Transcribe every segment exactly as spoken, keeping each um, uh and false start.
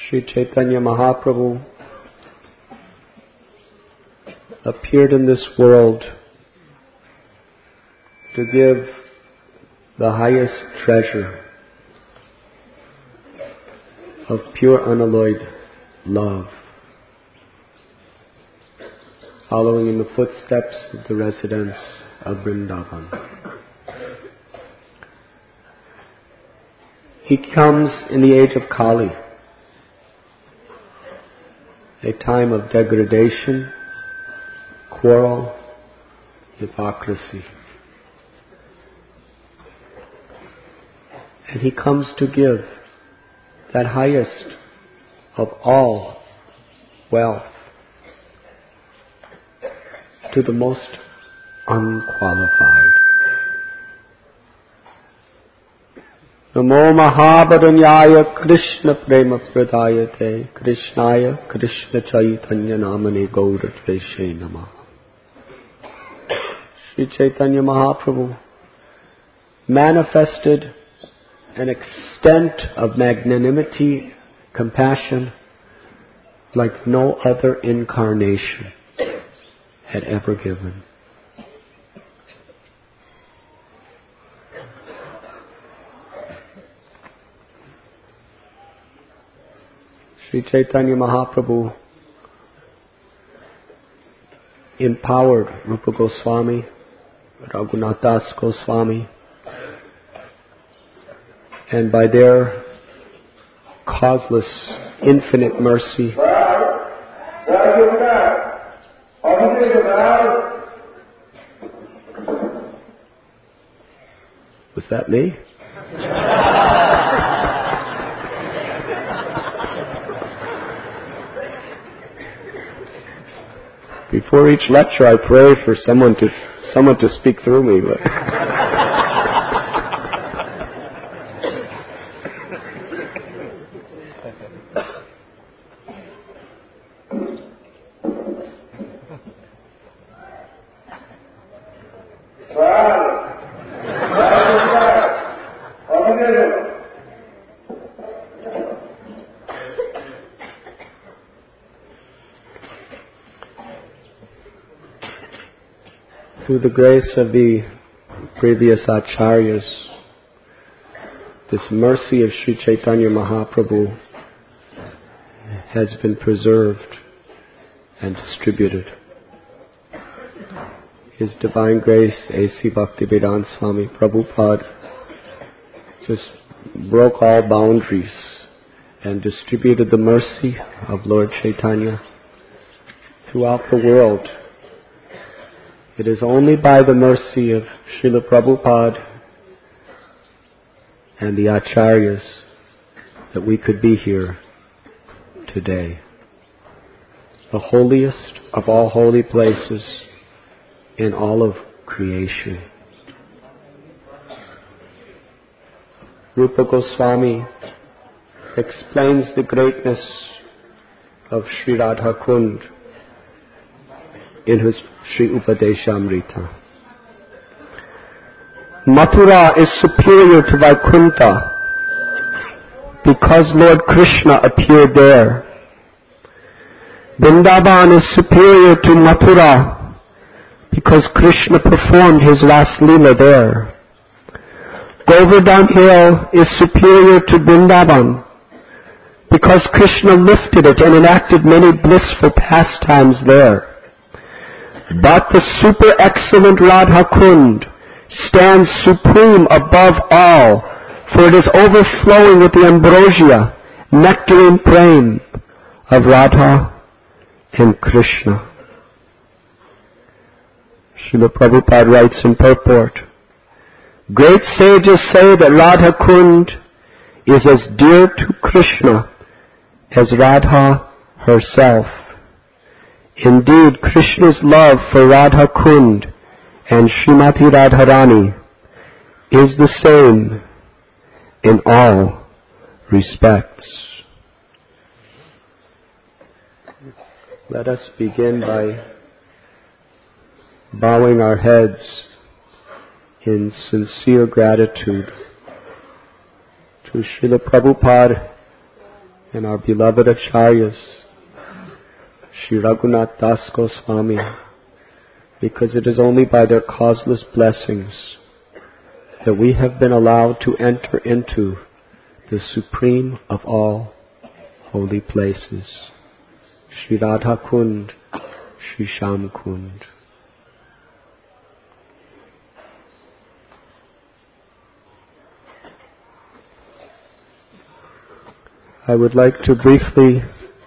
Sri Chaitanya Mahaprabhu appeared in this world to give the highest treasure of pure unalloyed love, following in the footsteps of the residents of Vrindavan. He comes in the age of Kali, a time of degradation, quarrel, hypocrisy. And He comes to give that highest of all wealth to the most unqualified. Namo Mahabharanyaya Krishna Prema Pradayate Krishnaya Krishna Chaitanya Namane Gauratreshe Namah. Sri Chaitanya Mahaprabhu manifested an extent of magnanimity, compassion like no other incarnation had ever given. Sri Chaitanya Mahaprabhu empowered Rupa Goswami, Raghunath Das Goswami, and by their causeless, infinite mercy, was that me? Before each lecture, I pray for someone to someone to speak through me. But through the grace of the previous acharyas, this mercy of Sri Chaitanya Mahaprabhu has been preserved and distributed. His Divine Grace, A C Bhaktivedanta Swami Prabhupada, just broke all boundaries and distributed the mercy of Lord Chaitanya throughout the world. It is only by the mercy of Srila Prabhupada and the Acharyas that we could be here today. The holiest of all holy places in all of creation. Rupa Goswami explains the greatness of Sri Radha Kund in his Sri Upadeshamrita. Mathura is superior to Vaikuntha because Lord Krishna appeared there. Vrindavan is superior to Mathura because Krishna performed his Ras Leela there. Govardhan Hill is superior to Vrindavan because Krishna lifted it and enacted many blissful pastimes there. But the super excellent Radha Kund stands supreme above all, for it is overflowing with the ambrosia, nectarine prem of Radha and Krishna. Srila Prabhupada writes in purport, great sages say that Radha Kund is as dear to Krishna as Radha herself. Indeed, Krishna's love for Radha Kund and Srimati Radharani is the same in all respects. Let us begin by bowing our heads in sincere gratitude to Srila Prabhupada and our beloved Acharyas, Sri Raghunath Das Goswami, because it is only by their causeless blessings that we have been allowed to enter into the supreme of all holy places, Sri Radha Kund, Sri Sham Kund. I would like to briefly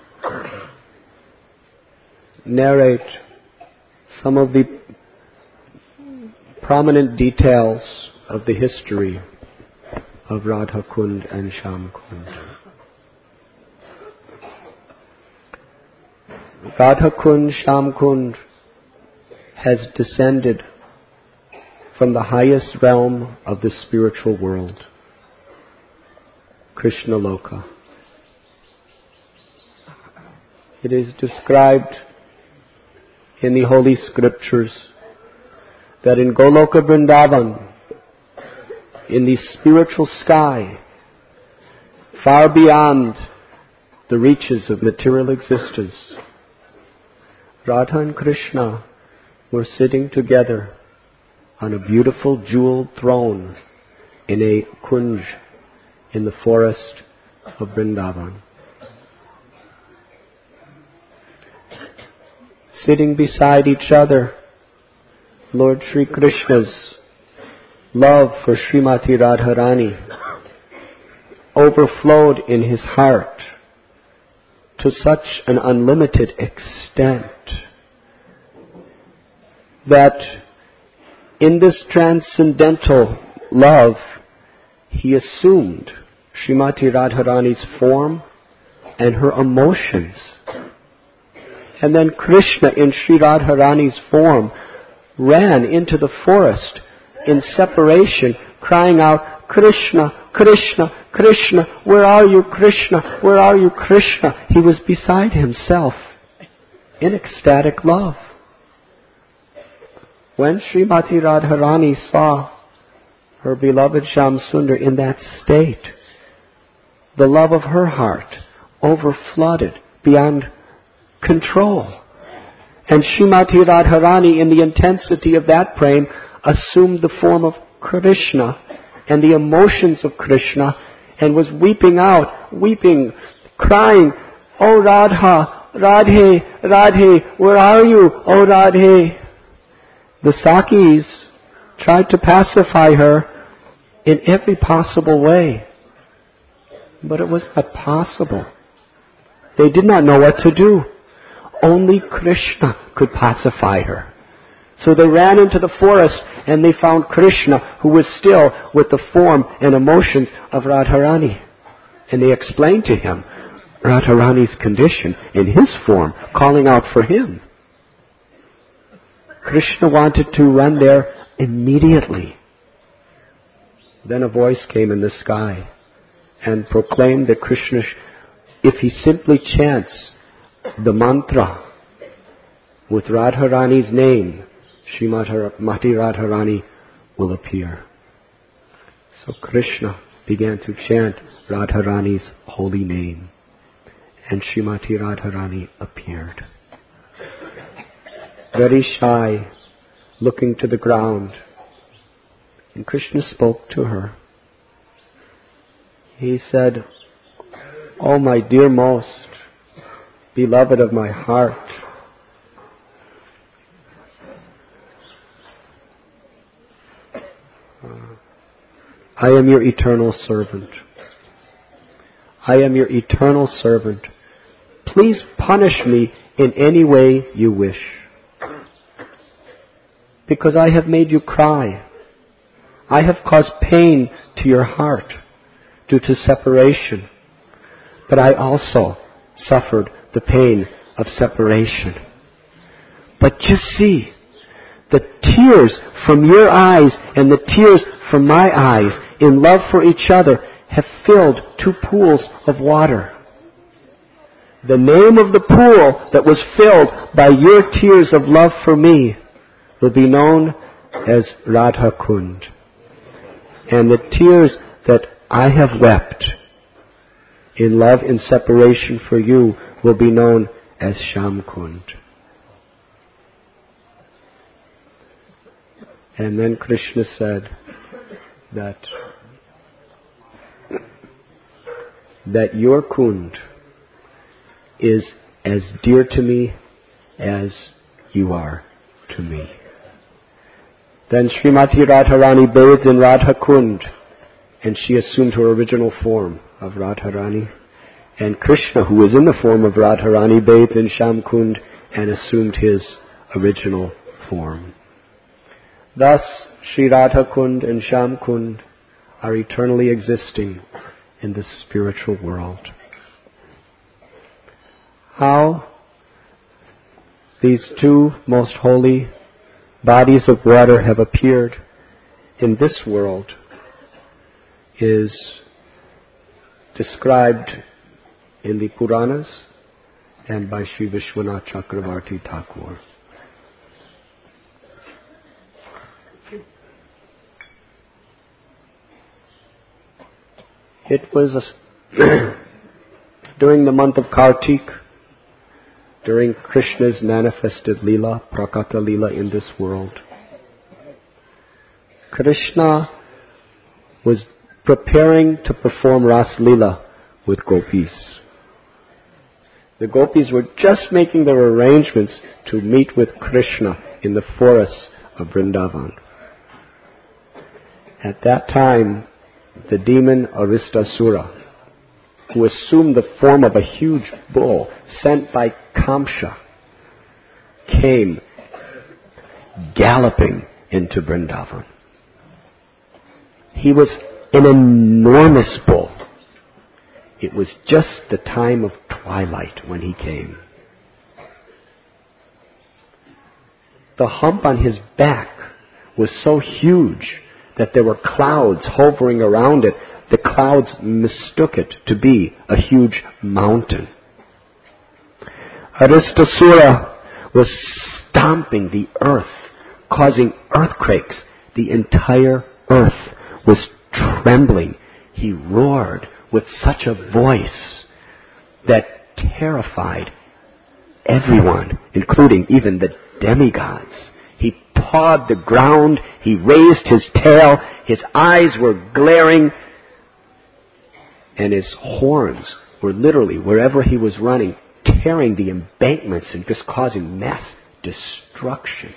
narrate some of the prominent details of the history of Radha Kund and Sham Kund. Radha Kund, Sham Kund has descended from the highest realm of the spiritual world, Krishna Loka. It is described in the Holy Scriptures that in Goloka Vrindavan, in the spiritual sky, far beyond the reaches of material existence, Radha and Krishna were sitting together on a beautiful jeweled throne in a kunj in the forest of Vrindavan. Sitting beside each other, Lord Sri Krishna's love for Srimati Radharani overflowed in his heart to such an unlimited extent that in this transcendental love he assumed Srimati Radharani's form and her emotions. And then Krishna in Sri Radharani's form ran into the forest in separation, crying out, Krishna, Krishna, Krishna, where are you, Krishna, where are you, Krishna? He was beside himself in ecstatic love. When Srimati Radharani saw her beloved Sham Sundar in that state, the love of her heart overflooded beyond control. And Srimati Radharani, in the intensity of that prema, assumed the form of Krishna and the emotions of Krishna and was weeping out, weeping, crying, Oh Radha, Radhe, Radhe, where are you, Oh Radhe? The Sakis tried to pacify her in every possible way, but it was not possible. They did not know what to do. Only Krishna could pacify her. So they ran into the forest and they found Krishna, who was still with the form and emotions of Radharani. And they explained to him Radharani's condition in his form, calling out for him. Krishna wanted to run there immediately. Then a voice came in the sky and proclaimed that Krishna, if he simply chants the mantra with Radharani's name, Srimati Radharani will appear. So Krishna began to chant Radharani's holy name, and Srimati Radharani appeared. Very shy, looking to the ground, and Krishna spoke to her. He said, Oh my dear most beloved of my heart, I am your eternal servant. I am your eternal servant. Please punish me in any way you wish, because I have made you cry. I have caused pain to your heart due to separation, but I also suffered the pain of separation. But just see, the tears from your eyes and the tears from my eyes in love for each other have filled two pools of water. The name of the pool that was filled by your tears of love for me will be known as Radha Kund. And the tears that I have wept in love and separation for you will be known as Shyam Kund. And then Krishna said that that your Kund is as dear to me as you are to me. Then Srimati Radharani bathed in Radha Kund, and she assumed her original form of Radharani. And Krishna, who was in the form of Radharani, bathed in Shyam Kund and assumed his original form. Thus, Sri Radha Kund and Shyam Kund are eternally existing in the spiritual world. How these two most holy bodies of water have appeared in this world is described in the Puranas and by Sri Vishwanath Chakravarti Thakur. It was a, during the month of Kartik, during Krishna's manifested Leela, Prakata Leela in this world. Krishna was preparing to perform Ras Leela with gopis. The gopis were just making their arrangements to meet with Krishna in the forests of Vrindavan. At that time, the demon Aristasura, who assumed the form of a huge bull sent by Kamsa, came galloping into Vrindavan. He was an enormous bull. It was just the time of twilight when he came. The hump on his back was so huge that there were clouds hovering around it. The clouds mistook it to be a huge mountain. Aristasura was stomping the earth, causing earthquakes. The entire earth was trembling. He roared with such a voice that terrified everyone, including even the demigods. He pawed the ground. He raised his tail. His eyes were glaring. And his horns were literally, wherever he was running, tearing the embankments and just causing mass destruction.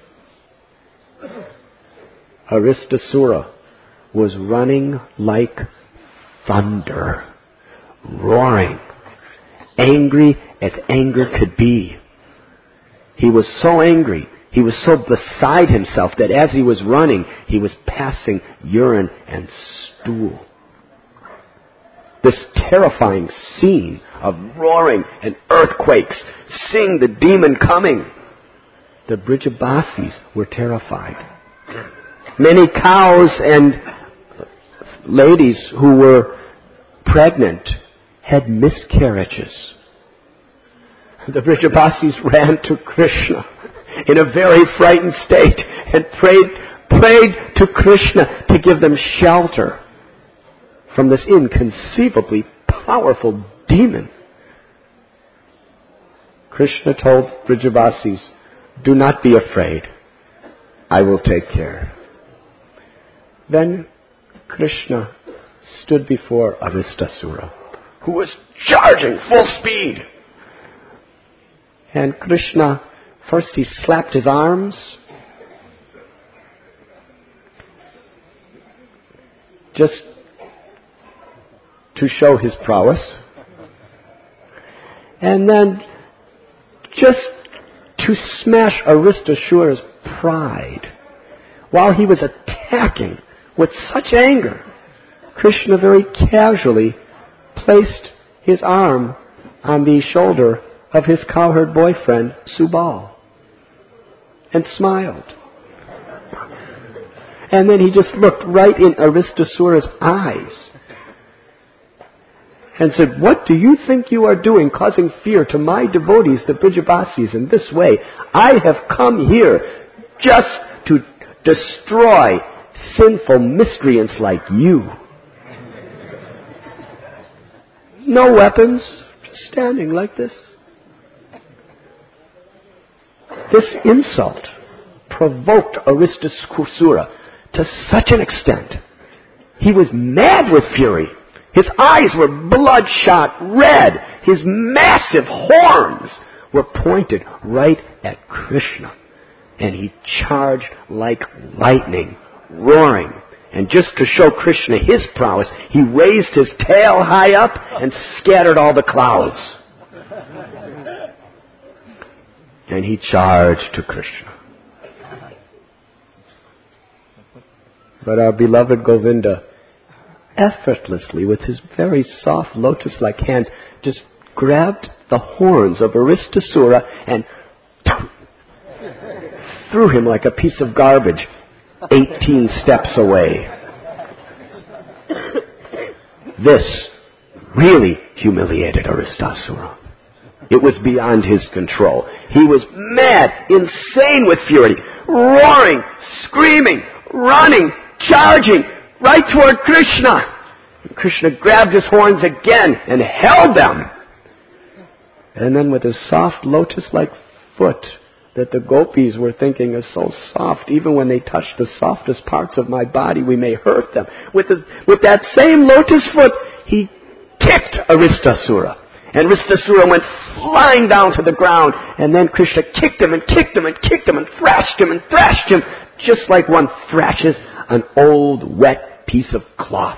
Aristasura was running like thunder, roaring, angry as anger could be. He was so angry, he was so beside himself that as he was running, he was passing urine and stool. This terrifying scene of roaring and earthquakes, seeing the demon coming. The Brijabasis were terrified. Many cows and ladies who were pregnant had miscarriages. The Brijabasis ran to Krishna in a very frightened state and prayed, prayed to Krishna to give them shelter from this inconceivably powerful demon. Krishna told Brijabasis, "Do not be afraid. I will take care." Then Krishna stood before Aristasura, who was charging full speed. And Krishna, first he slapped his arms, just to show his prowess. And then just to smash Aristasura's pride. While he was attacking with such anger, Krishna very casually placed his arm on the shoulder of his cowherd boyfriend, Subal, and smiled. And then he just looked right in Aristasura's eyes and said, "What do you think you are doing, causing fear to my devotees, the Brijabasis, in this way? I have come here just to destroy sinful miscreants like you." No weapons, just standing like this. This insult provoked Aristasura to such an extent. He was mad with fury. His eyes were bloodshot red. His massive horns were pointed right at Krishna. And he charged like lightning, roaring. And just to show Krishna his prowess, he raised his tail high up and scattered all the clouds. And he charged to Krishna. But our beloved Govinda, effortlessly, with his very soft lotus-like hands, just grabbed the horns of Aristasura and threw him like a piece of garbage eighteen steps away. This really humiliated Aristasura. It was beyond his control. He was mad, insane with fury, roaring, screaming, running, charging right toward Krishna. And Krishna grabbed his horns again and held them. And then with his soft lotus-like foot that the gopis were thinking is so soft, even when they touch the softest parts of my body, we may hurt them. With, his, with that same lotus foot, he kicked Aristasura. And Aristasura went flying down to the ground. And then Krishna kicked him and kicked him and kicked him and thrashed him and thrashed him, just like one thrashes an old, wet piece of cloth.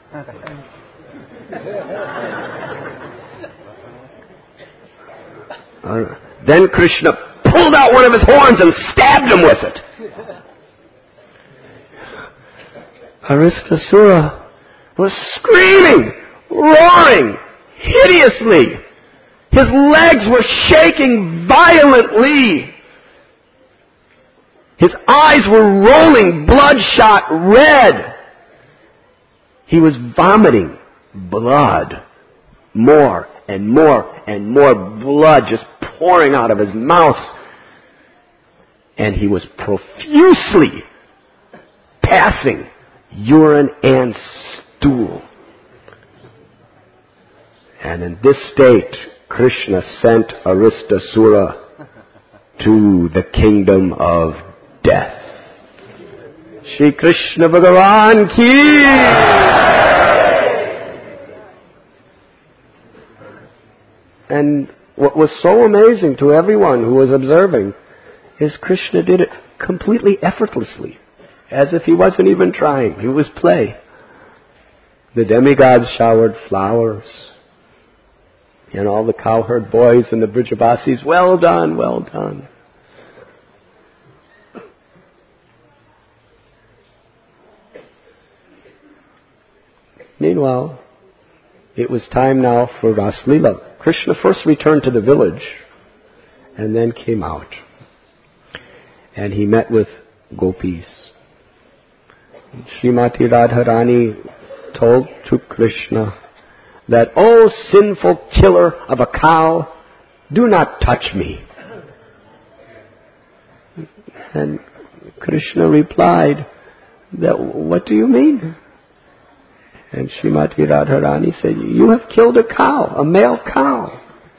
Uh, then Krishna pulled out one of his horns and stabbed him with it. Aristasura was screaming, roaring, hideously. His legs were shaking violently. His eyes were rolling bloodshot red. He was vomiting blood. More and more and more blood just pouring out of his mouth. And he was profusely passing urine and stool. And in this state, Krishna sent Aristasura to the kingdom of death. Shri Krishna Bhagavan ki! And what was so amazing to everyone who was observing is Krishna did it completely effortlessly, as if he wasn't even trying. It was play. The demigods showered flowers. And all the cowherd boys and the Brijabasis, well done, well done. Meanwhile, it was time now for Ras Leela. Krishna first returned to the village and then came out. And he met with gopis. Srimati Radharani told to Krishna that, "O sinful killer of a cow, do not touch me." And Krishna replied, that, "What do you mean?" And Srimati Radharani said, "You have killed a cow, a male cow.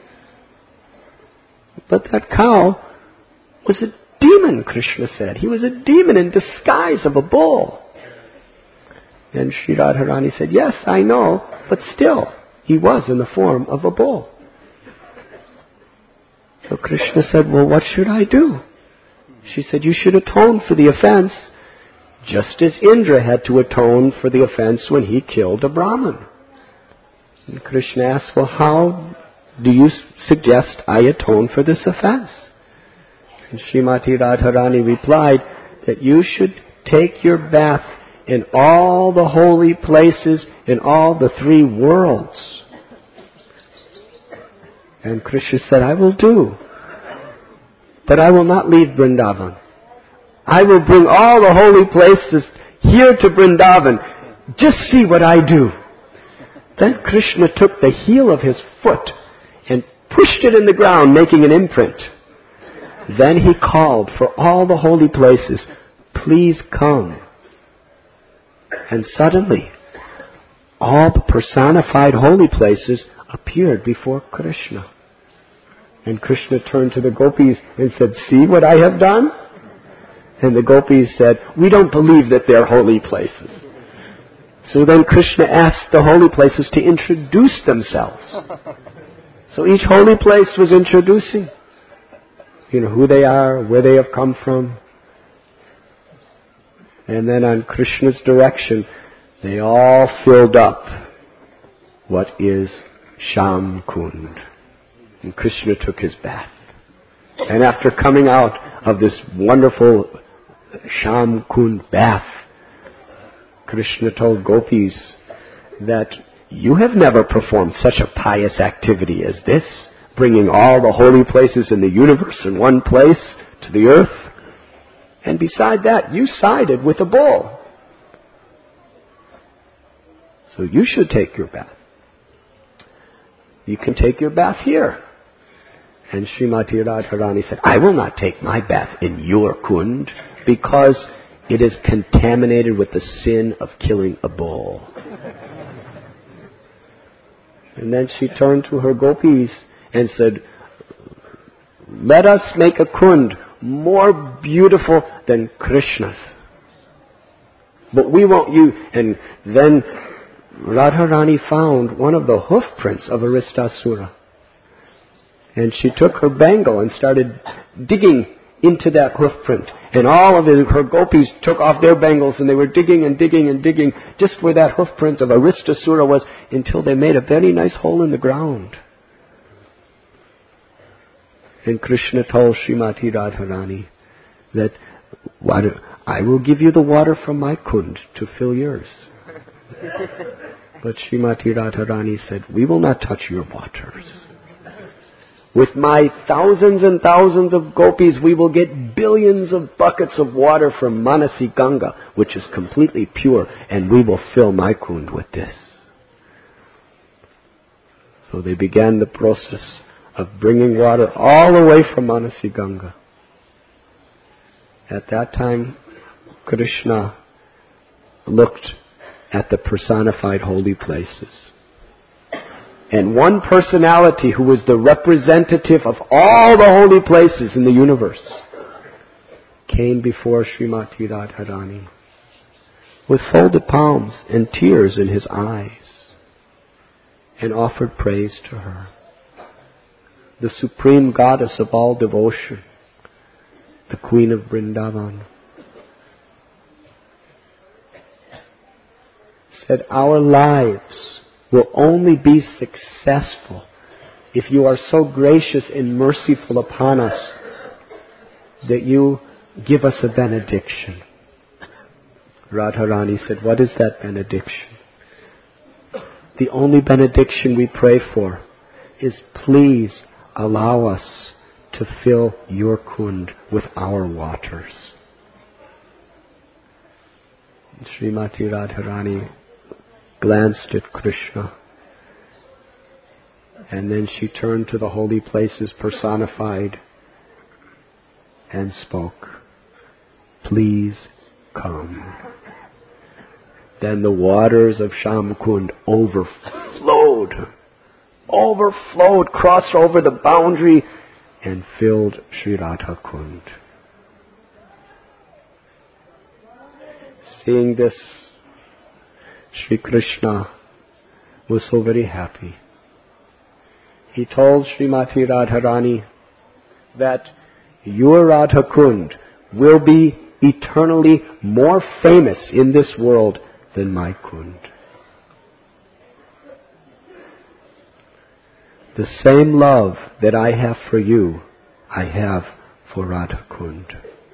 But that cow was a demon," Krishna said. "He was a demon in disguise of a bull." And Sri Radharani said, "Yes, I know, but still, he was in the form of a bull." So Krishna said, "Well, what should I do?" She said, "You should atone for the offense, just as Indra had to atone for the offense when he killed a Brahmin." And Krishna asked, "Well, how do you suggest I atone for this offense?" And Srimati Radharani replied that you should take your bath in all the holy places in all the three worlds. And Krishna said, "I will do. But I will not leave Vrindavan. I will bring all the holy places here to Vrindavan. Just see what I do." Then Krishna took the heel of his foot and pushed it in the ground, making an imprint. Then he called for all the holy places, "Please come." And suddenly, all the personified holy places appeared before Krishna. And Krishna turned to the gopis and said, "See what I have done?" And the gopis said, "We don't believe that they're holy places." So then Krishna asked the holy places to introduce themselves. So each holy place was introducing, you know, who they are, where they have come from. And then on Krishna's direction, they all filled up what is Sham Kund. And Krishna took his bath. And after coming out of this wonderful Sham Kund bath, Krishna told gopis that you have never performed such a pious activity as this, bringing all the holy places in the universe in one place to the earth. And beside that, you sided with a bull. So you should take your bath. You can take your bath here. And Srimati Radharani said, "I will not take my bath in your kund because it is contaminated with the sin of killing a bull." And then she turned to her gopis and said, "Let us make a kund more beautiful than Krishna's. But we won't use..." And then Radharani found one of the hoof prints of Aristasura. And she took her bangle and started digging into that hoof print. And all of it, her gopis took off their bangles and they were digging and digging and digging just where that hoof print of Aristasura was until they made a very nice hole in the ground. And Krishna told Srimati Radharani that, "Water, I will give you the water from my kund to fill yours." But Srimati Radharani said, "We will not touch your waters. With my thousands and thousands of gopis, we will get billions of buckets of water from Manasi Ganga, which is completely pure, and we will fill my kund with this." So they began the process of bringing water all the way from Manasi Ganga. At that time, Krishna looked at the personified holy places. And one personality who was the representative of all the holy places in the universe came before Srimati Radharani with folded palms and tears in his eyes and offered praise to her. The supreme goddess of all devotion, the Queen of Vrindavan, said, "Our lives will only be successful if you are so gracious and merciful upon us that you give us a benediction." Radharani said, "What is that benediction?" "The only benediction we pray for is, please allow us to fill your kund with our waters." And Srimati Radharani glanced at Krishna, and then she turned to the holy places personified and spoke, "Please come." Then the waters of Sham Kund overflowed, overflowed, crossed over the boundary and filled Sri Radha Kund. Seeing this, Sri Krishna was so very happy. He told Srimati Radharani that your Radha Kund will be eternally more famous in this world than my kund. The same love that I have for you, I have for Radha Kund.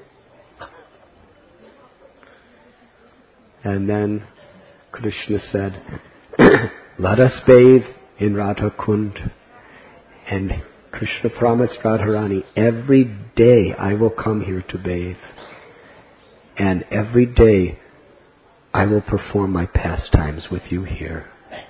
And then Krishna said, "Let us bathe in Radha Kund." And Krishna promised Radharani, "Every day I will come here to bathe. And every day I will perform my pastimes with you here."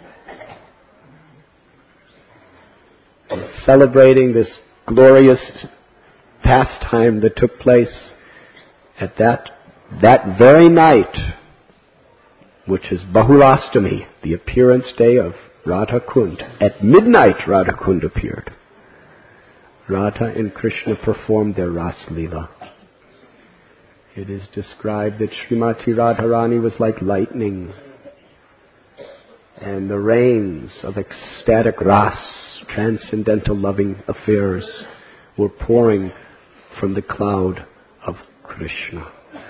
And celebrating this glorious pastime that took place at that, that very night, which is Bahulastami, the appearance day of Radha Kund. At midnight, Radha Kund appeared. Radha and Krishna performed their Ras Leela. It is described that Srimati Radharani was like lightning, and the rains of ecstatic Ras, transcendental loving affairs, were pouring from the cloud of Krishna.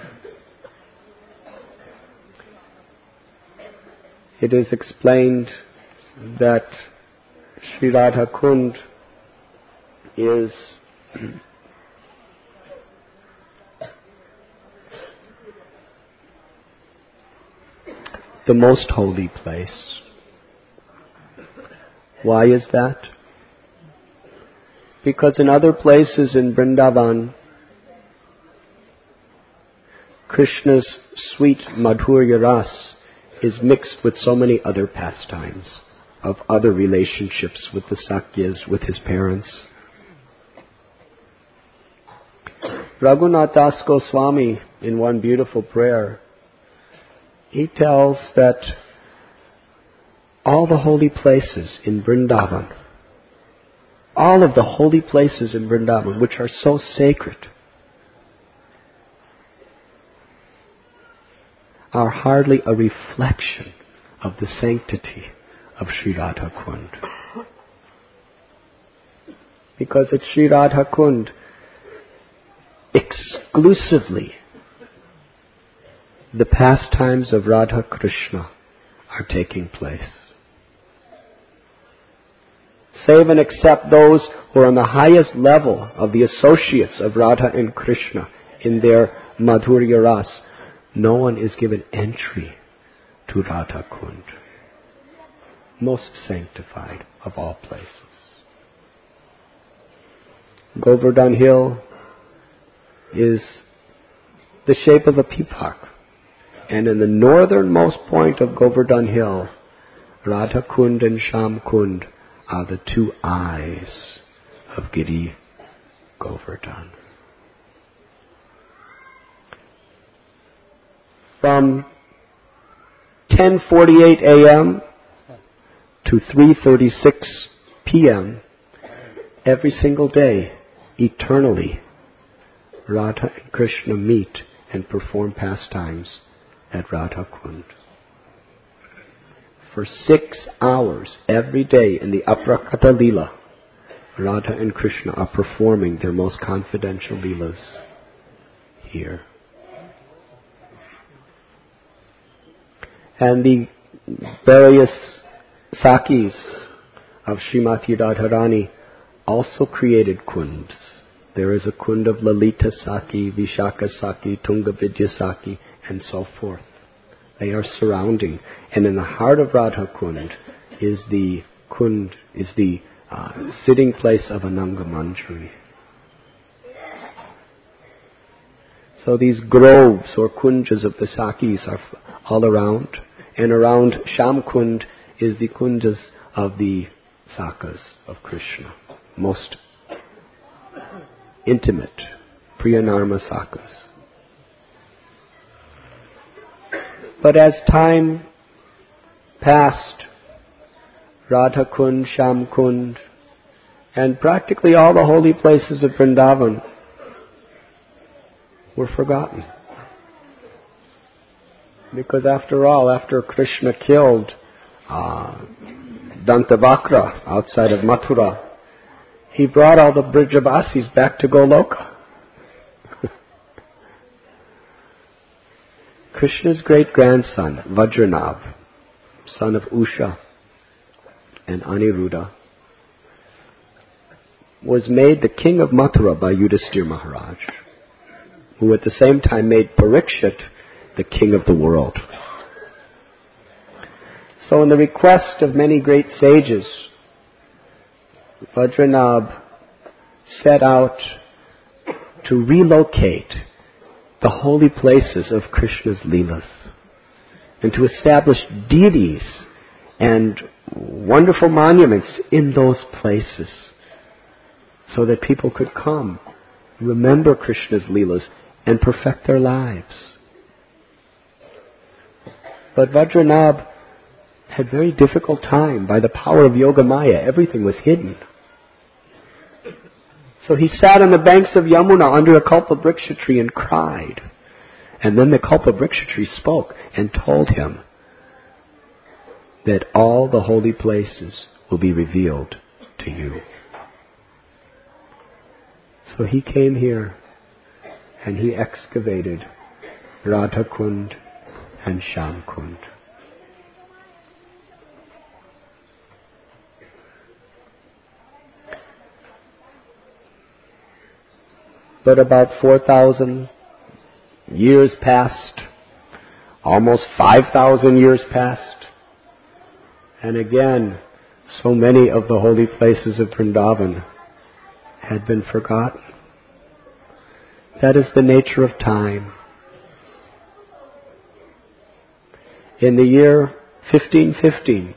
It is explained that Sri Radha Kund is the most holy place. Why is that? Because in other places in Vrindavan, Krishna's sweet Madhurya Ras is mixed with so many other pastimes of other relationships with the Sakyas, with his parents. Raghunath Das Goswami, in one beautiful prayer, he tells that all the holy places in Vrindavan, all of the holy places in Vrindavan, which are so sacred, are hardly a reflection of the sanctity of Sri Radha Kund. Because at Sri Radha Kund, exclusively the pastimes of Radha Krishna are taking place. Save and except those who are on the highest level of the associates of Radha and Krishna in their Madhurya Ras, no one is given entry to Radha Kund, most sanctified of all places. Govardhan Hill is the shape of a peacock, and in the northernmost point of Govardhan Hill, Radha Kund and Sham Kund are the two eyes of Giri Govardhan. From ten forty-eight a.m. to three thirty-six p.m. every single day, eternally, Radha and Krishna meet and perform pastimes at Radha Kund. For six hours every day in the Aprakata Leela, Radha and Krishna are performing their most confidential Leelas here. And the various Sakis of Srimati Radharani also created kunds. There is a kund of Lalita Saki, Vishaka Saki, Tunga Vidya Saki, and so forth. They are surrounding, and in the heart of Radha Kund is the kund, is the uh, sitting place of Ananga Manjari. So these groves or kunjas of the Sakis are all around, and around Sham Kund is the kunjas of the Sakas of Krishna, most intimate, Priyanarma Sakas. But as time passed, Radha Kund, Sham Kund, and practically all the holy places of Vrindavan were forgotten. Because after all, after Krishna killed uh, Dantavakra outside of Mathura, he brought all the Brijavasis back to Goloka. Krishna's great-grandson, Vajranabh, son of Usha and Aniruddha, was made the king of Mathura by Yudhisthira Maharaj, who at the same time made Parikshit the king of the world. So in the request of many great sages, Vajranabh set out to relocate the holy places of Krishna's Leelas and to establish deities and wonderful monuments in those places so that people could come, remember Krishna's Leelas and perfect their lives. But Vajranabh had a very difficult time. By the power of Yoga Maya, everything was hidden. So he sat on the banks of Yamuna under a Kalpavriksha tree and cried. And then the Kalpavriksha tree spoke and told him that all the holy places will be revealed to you. So he came here and he excavated Radha Kund and Sham Kund. But about four thousand years passed, almost five thousand years passed, and again, so many of the holy places of Vrindavan had been forgotten. That is the nature of time. In the year fifteen fifteen,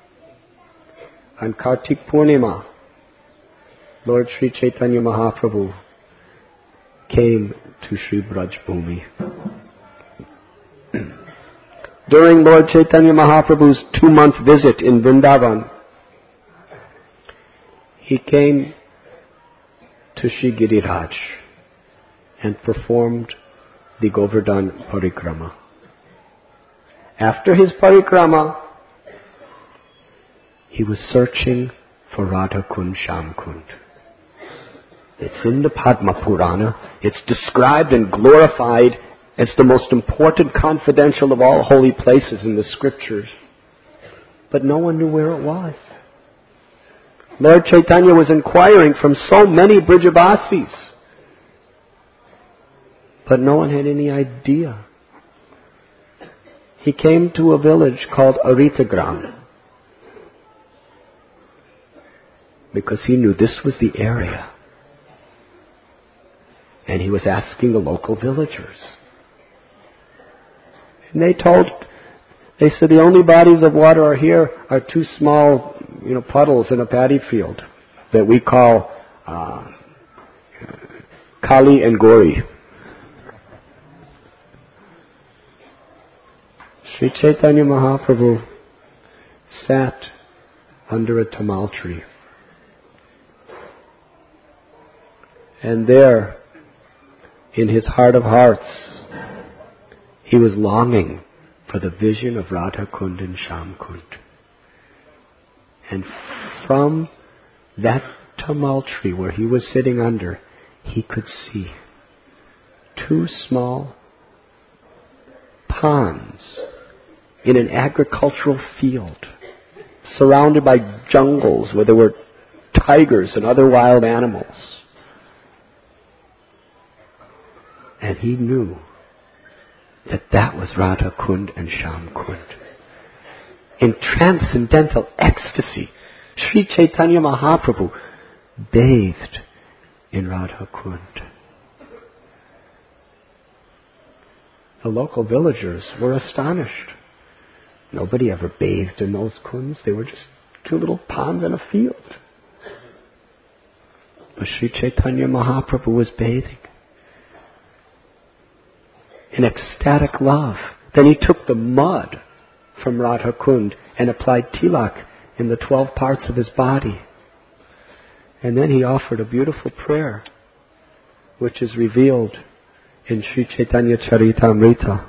on Kartik Purnima, Lord Sri Chaitanya Mahaprabhu came to Sri Braj Bhumi. During Lord Chaitanya Mahaprabhu's two-month visit in Vrindavan, he came to Sri Giriraj and performed the Govardhan Parikrama. After his Parikrama, he was searching for Radha Kund, Sham Kund. It's in the Padma Purana. It's described and glorified as the most important confidential of all holy places in the scriptures. But no one knew where it was. Lord Chaitanya was inquiring from so many Brijabasis, but no one had any idea. He came to a village called Aritagram because he knew this was the area. And he was asking the local villagers. And they told, they said the only bodies of water are here are two small, you know, puddles in a paddy field that we call uh, Kali and Gori. Sri Chaitanya Mahaprabhu sat under a tamal tree. And there, in his heart of hearts, he was longing for the vision of Radha Kund and Sham Kund. And from that tamal tree where he was sitting under, he could see two small ponds in an agricultural field, surrounded by jungles where there were tigers and other wild animals. And he knew that that was Radha Kund and Sham Kund. In transcendental ecstasy, Sri Chaitanya Mahaprabhu bathed in Radha Kund. The local villagers were astonished. Nobody ever bathed in those kunds. They were just two little ponds in a field. But Sri Chaitanya Mahaprabhu was bathing in ecstatic love. Then he took the mud from Radha Kund and applied tilak in the twelve parts of his body. And then he offered a beautiful prayer, which is revealed in Sri Chaitanya Charitamrita.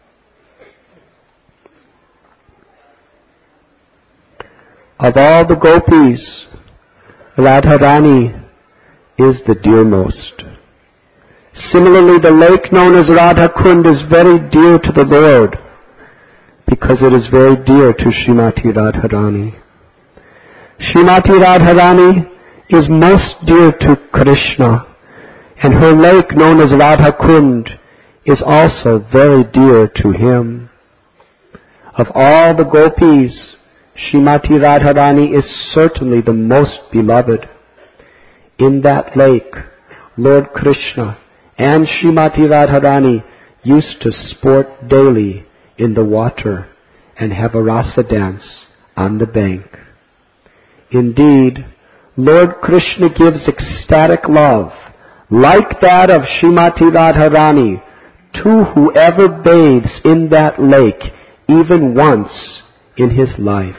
Of all the gopis, Radharani is the dearmost. Similarly, the lake known as Radha Kund is very dear to the Lord because it is very dear to Srimati Radharani. Srimati Radharani is most dear to Krishna, and her lake known as Radha Kund is also very dear to him. Of all the gopis, Srimati Radharani is certainly the most beloved. In that lake, Lord Krishna and Srimati Radharani used to sport daily in the water and have a rasa dance on the bank. Indeed, Lord Krishna gives ecstatic love like that of Srimati Radharani to whoever bathes in that lake even once in his life.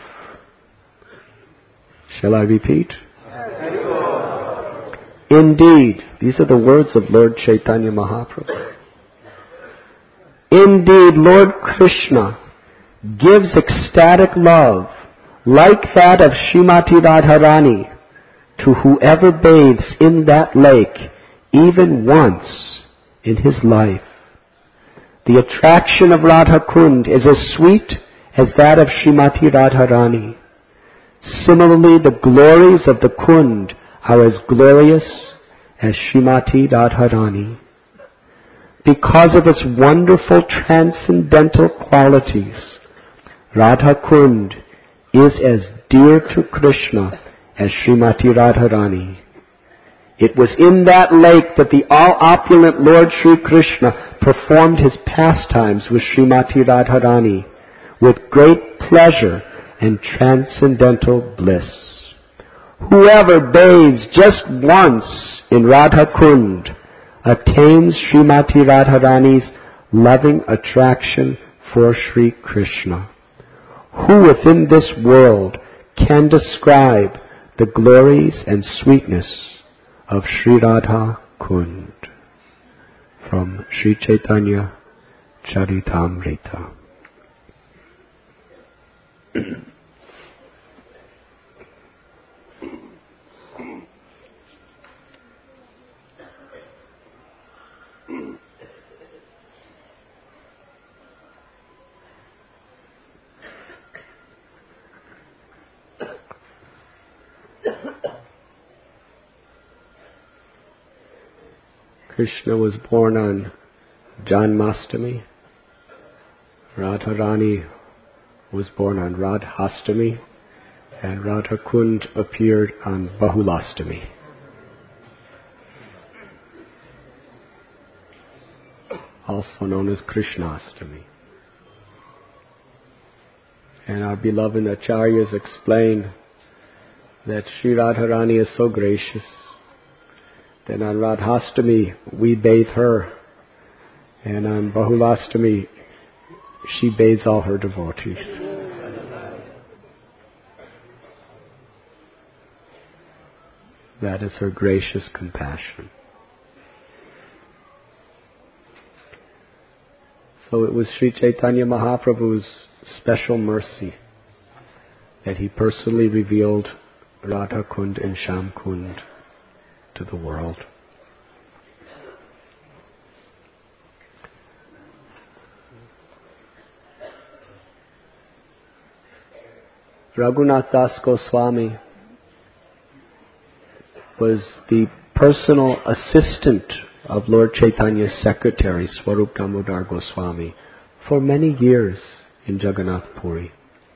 Shall I repeat? Indeed, these are the words of Lord Chaitanya Mahaprabhu. Indeed, Lord Krishna gives ecstatic love like that of Srimati Radharani to whoever bathes in that lake even once in his life. The attraction of Radha Kund is as sweet as that of Srimati Radharani. Similarly, the glories of the Kund are as glorious as Srimati Radharani. Because of its wonderful transcendental qualities, Radha Kund is as dear to Krishna as Srimati Radharani. It was in that lake that the all-opulent Lord Sri Krishna performed his pastimes with Srimati Radharani with great pleasure and transcendental bliss. Whoever bathes just once in Radha Kund attains Srimati Radharani's loving attraction for Sri Krishna. Who within this world can describe the glories and sweetness of Sri Radha Kund? From Sri Chaitanya Charitamrita. Krishna was born on Janmastami. Radharani was born on Radhastami, and Radha Kund appeared on Bahulastami. Also known as Krishnastami. And our beloved Acharyas explain that Sri Radharani is so gracious that on Radhastami we bathe her, and on Bahulastami she bathes all her devotees. That is her gracious compassion. So it was Sri Chaitanya Mahaprabhu's special mercy that he personally revealed Radha Kund and Sham Kund to the world. Raghunath Das Goswami was the personal assistant of Lord Chaitanya's secretary, Swarup Damodar Goswami, for many years in Jagannath Puri.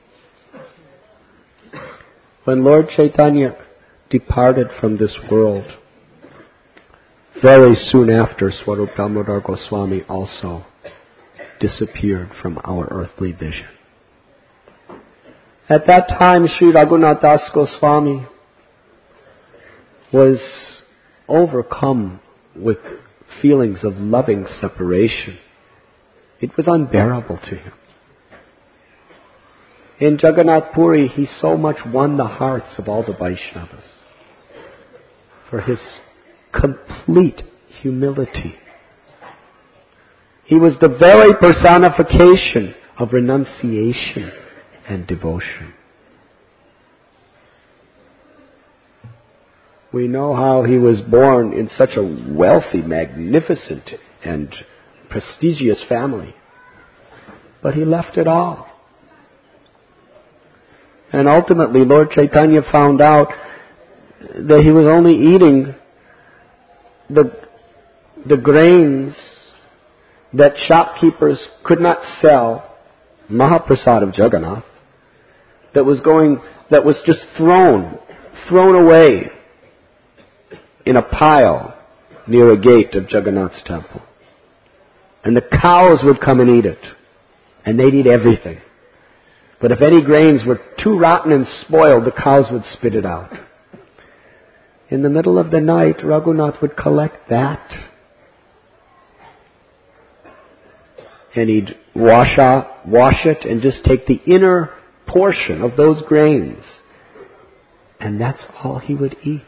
When Lord Chaitanya departed from this world, very soon after, Swarup Damodar Goswami also disappeared from our earthly vision. At that time, Sri Raghunath Das Goswami was overcome with feelings of loving separation. It was unbearable to him. In Jagannath Puri, he so much won the hearts of all the Vaishnavas for his complete humility. He was the very personification of renunciation and devotion. We know how he was born in such a wealthy, magnificent, and prestigious family. But he left it all. And ultimately, Lord Chaitanya found out that he was only eating the, the grains that shopkeepers could not sell, Mahaprasad of Jagannath, that was going, that was just thrown, thrown away in a pile near a gate of Jagannath's temple. And the cows would come and eat it. And they'd eat everything. But if any grains were too rotten and spoiled, the cows would spit it out. In the middle of the night, Raghunath would collect that. And he'd wash out, wash it and just take the inner portion of those grains. And that's all he would eat.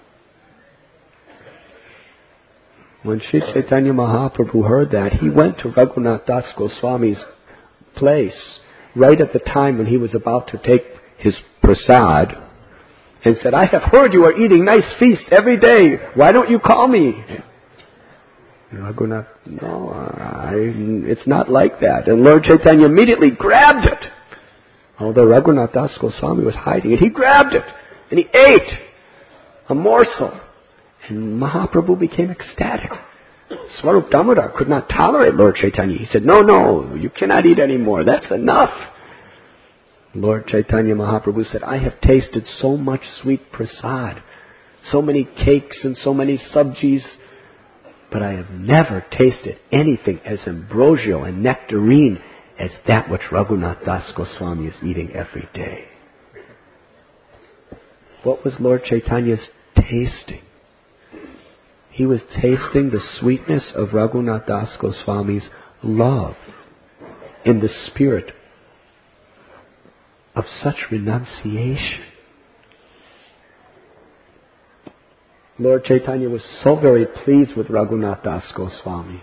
When Sri Chaitanya Mahaprabhu heard that, he went to Raghunath Das Goswami's place right at the time when he was about to take his prasad and said, I have heard you are eating nice feast every day. Why don't you call me? And Raghunath, no, I, it's not like that. And Lord Chaitanya immediately grabbed it. Although Raghunath Das Goswami was hiding it, he grabbed it and he ate a morsel. And Mahaprabhu became ecstatic. Swarup Damodar could not tolerate Lord Chaitanya. He said, no, no, you cannot eat anymore. That's enough. Lord Chaitanya Mahaprabhu said, I have tasted so much sweet prasad, so many cakes and so many sabjis, but I have never tasted anything as ambrosial and nectarine as that which Raghunath Das Goswami is eating every day. What was Lord Chaitanya's tasting? He was tasting the sweetness of Raghunath Das Goswami's love in the spirit of such renunciation. Lord Chaitanya was so very pleased with Raghunath Das Goswami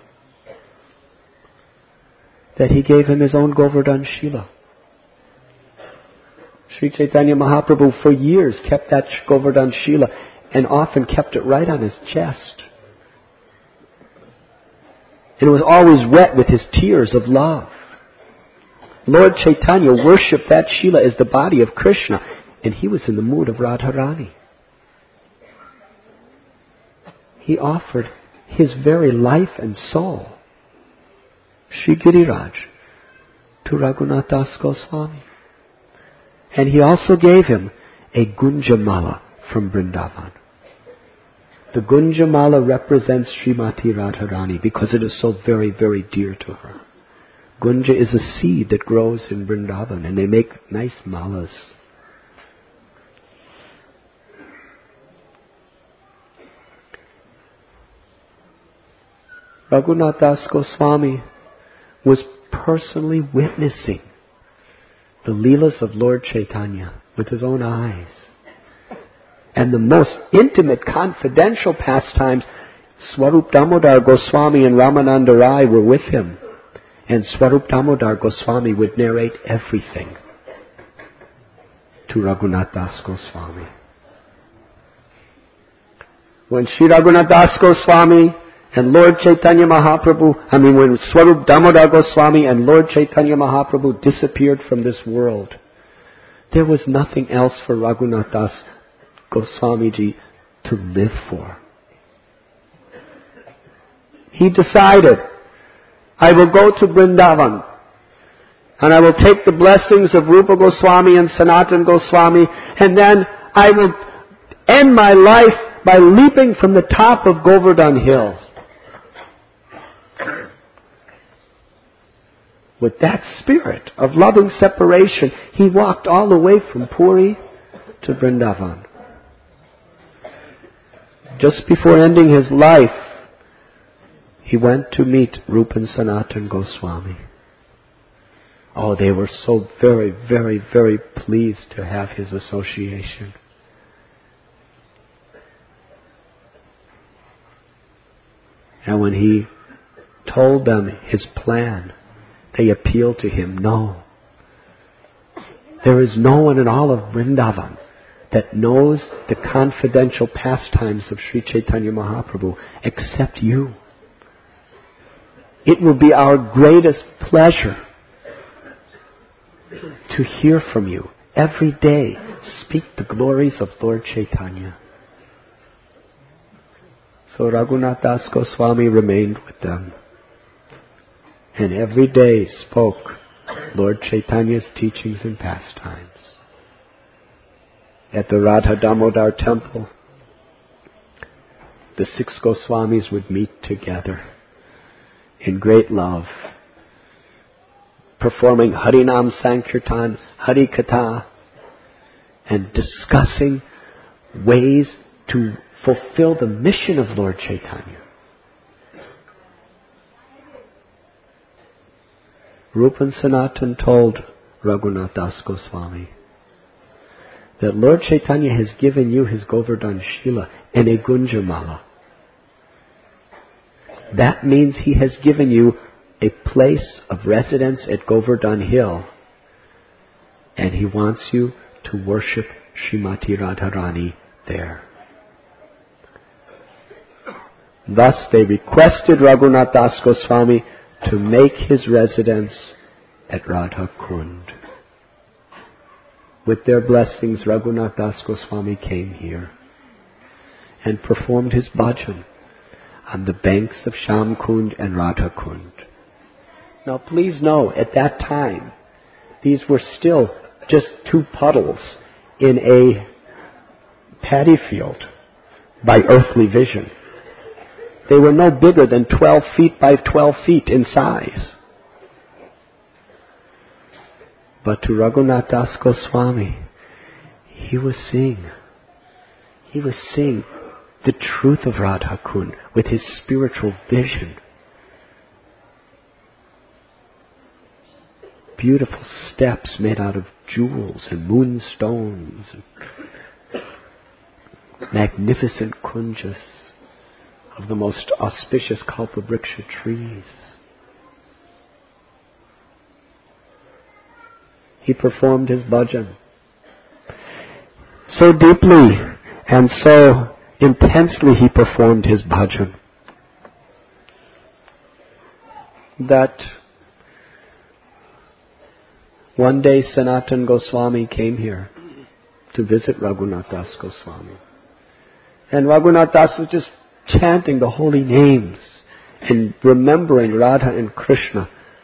that he gave him his own Govardhan Shila. Sri Chaitanya Mahaprabhu for years kept that Govardhan Shila and often kept it right on his chest. And it was always wet with his tears of love. Lord Chaitanya worshipped that Shila as the body of Krishna, and he was in the mood of Radharani. He offered his very life and soul, Shri Giriraj, to Raghunath Das Goswami. And he also gave him a Gunjamala from Vrindavan. The Gunjamala represents Srimati Radharani because it is so very, very dear to her. Gunja is a seed that grows in Vrindavan, and they make nice malas. Raghunath Das Goswami was personally witnessing the Leelas of Lord Chaitanya with his own eyes. And the most intimate, confidential pastimes, Swarup Damodar Goswami and Ramananda Rai were with him. And Swarup Damodar Goswami would narrate everything to Raghunath Das Goswami. When Sri Raghunath Das Goswami and Lord Chaitanya Mahaprabhu, I mean when Swarup Damodar Goswami and Lord Chaitanya Mahaprabhu disappeared from this world, there was nothing else for Raghunath Das Goswamiji to live for. He decided, I will go to Vrindavan and I will take the blessings of Rupa Goswami and Sanatan Goswami, and then I will end my life by leaping from the top of Govardhan Hill. With that spirit of loving separation, he walked all the way from Puri to Vrindavan. Just before ending his life, he went to meet Rupa and Sanatan Goswami. Oh, they were so very, very, very pleased to have his association. And when he told them his plan, they appealed to him, no. There is no one in all of Vrindavan that knows the confidential pastimes of Sri Chaitanya Mahaprabhu except you. It will be our greatest pleasure to hear from you every day. Speak the glories of Lord Chaitanya. So Raghunath Das Goswami remained with them, and every day spoke Lord Chaitanya's teachings and pastimes. At the Radha Damodar temple, the six Goswamis would meet together in great love, performing Harinam Sankirtan, Harikatha, and discussing ways to fulfill the mission of Lord Chaitanya. Rupa and Sanatan told Raghunath Das Goswami, that Lord Chaitanya has given you his Govardhan Shila and a Gunjamala. That means he has given you a place of residence at Govardhan Hill, and he wants you to worship Srimati Radharani there. Thus they requested Raghunath Das Goswami to make his residence at Radha Kund. With their blessings, Raghunath Das Goswami came here and performed his bhajan on the banks of Sham Kund and Radha Kund. Now please know, at that time, these were still just two puddles in a paddy field by earthly vision. They were no bigger than twelve feet by twelve feet in size. But to Raghunath Das Goswami, he was seeing, he was seeing the truth of Radha Kund with his spiritual vision. Beautiful steps made out of jewels and moonstones, magnificent kunjas of the most auspicious kalpavriksha trees. He performed his bhajan so deeply and so intensely. He performed his bhajan that one day Sanatana Goswami came here to visit Raghunath Das Goswami, and Raghunath Das was just chanting the holy names and remembering Radha and Krishna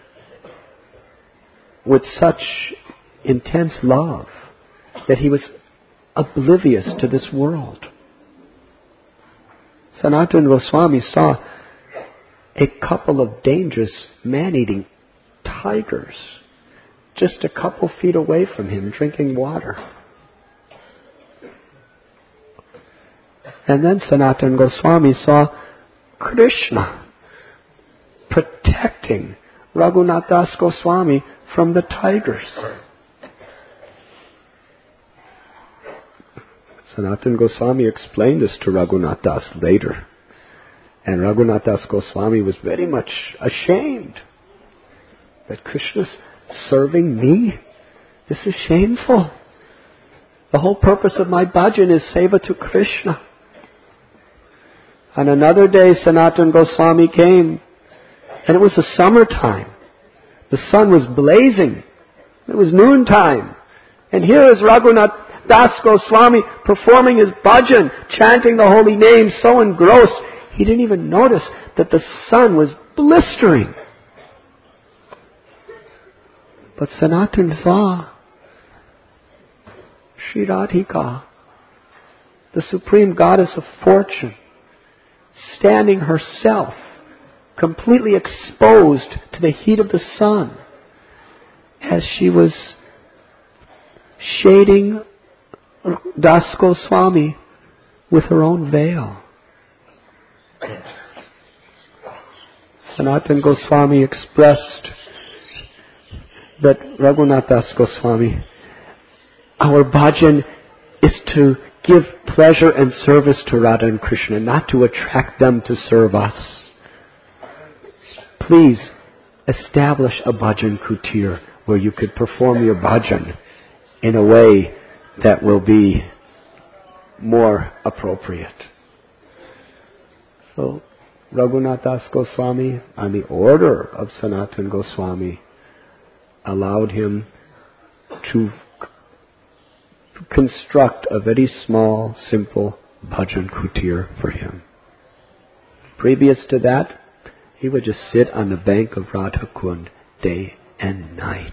with such intense love that he was oblivious to this world. Sanatana Goswami saw a couple of dangerous man-eating tigers just a couple feet away from him drinking water. And then Sanatana Goswami saw Krishna protecting Raghunath Das Goswami from the tigers. Sanatana Goswami explained this to Raghunath Das later. And Raghunath Das Goswami was very much ashamed that Krishna's serving me. This is shameful. The whole purpose of my bhajan is seva to Krishna. On another day, Sanatana Goswami came, and it was the summertime. The sun was blazing. It was noontime. And here is Raghunath Das Goswami performing his bhajan, chanting the holy name, so engrossed, he didn't even notice that the sun was blistering. But Sanatana saw Shri Radhika, the supreme goddess of fortune, standing herself, completely exposed to the heat of the sun, as she was shading Das Goswami with her own veil. Sanatana Goswami expressed that Raghunath Das Goswami, our bhajan is to give pleasure and service to Radha and Krishna, not to attract them to serve us. Please establish a bhajan kutir where you could perform your bhajan in a way that will be more appropriate. So Raghunath Das Goswami, on the order of Sanatana Goswami, allowed him to construct a very small, simple bhajan kutir for him. Previous to that, he would just sit on the bank of Radha Kund day and night.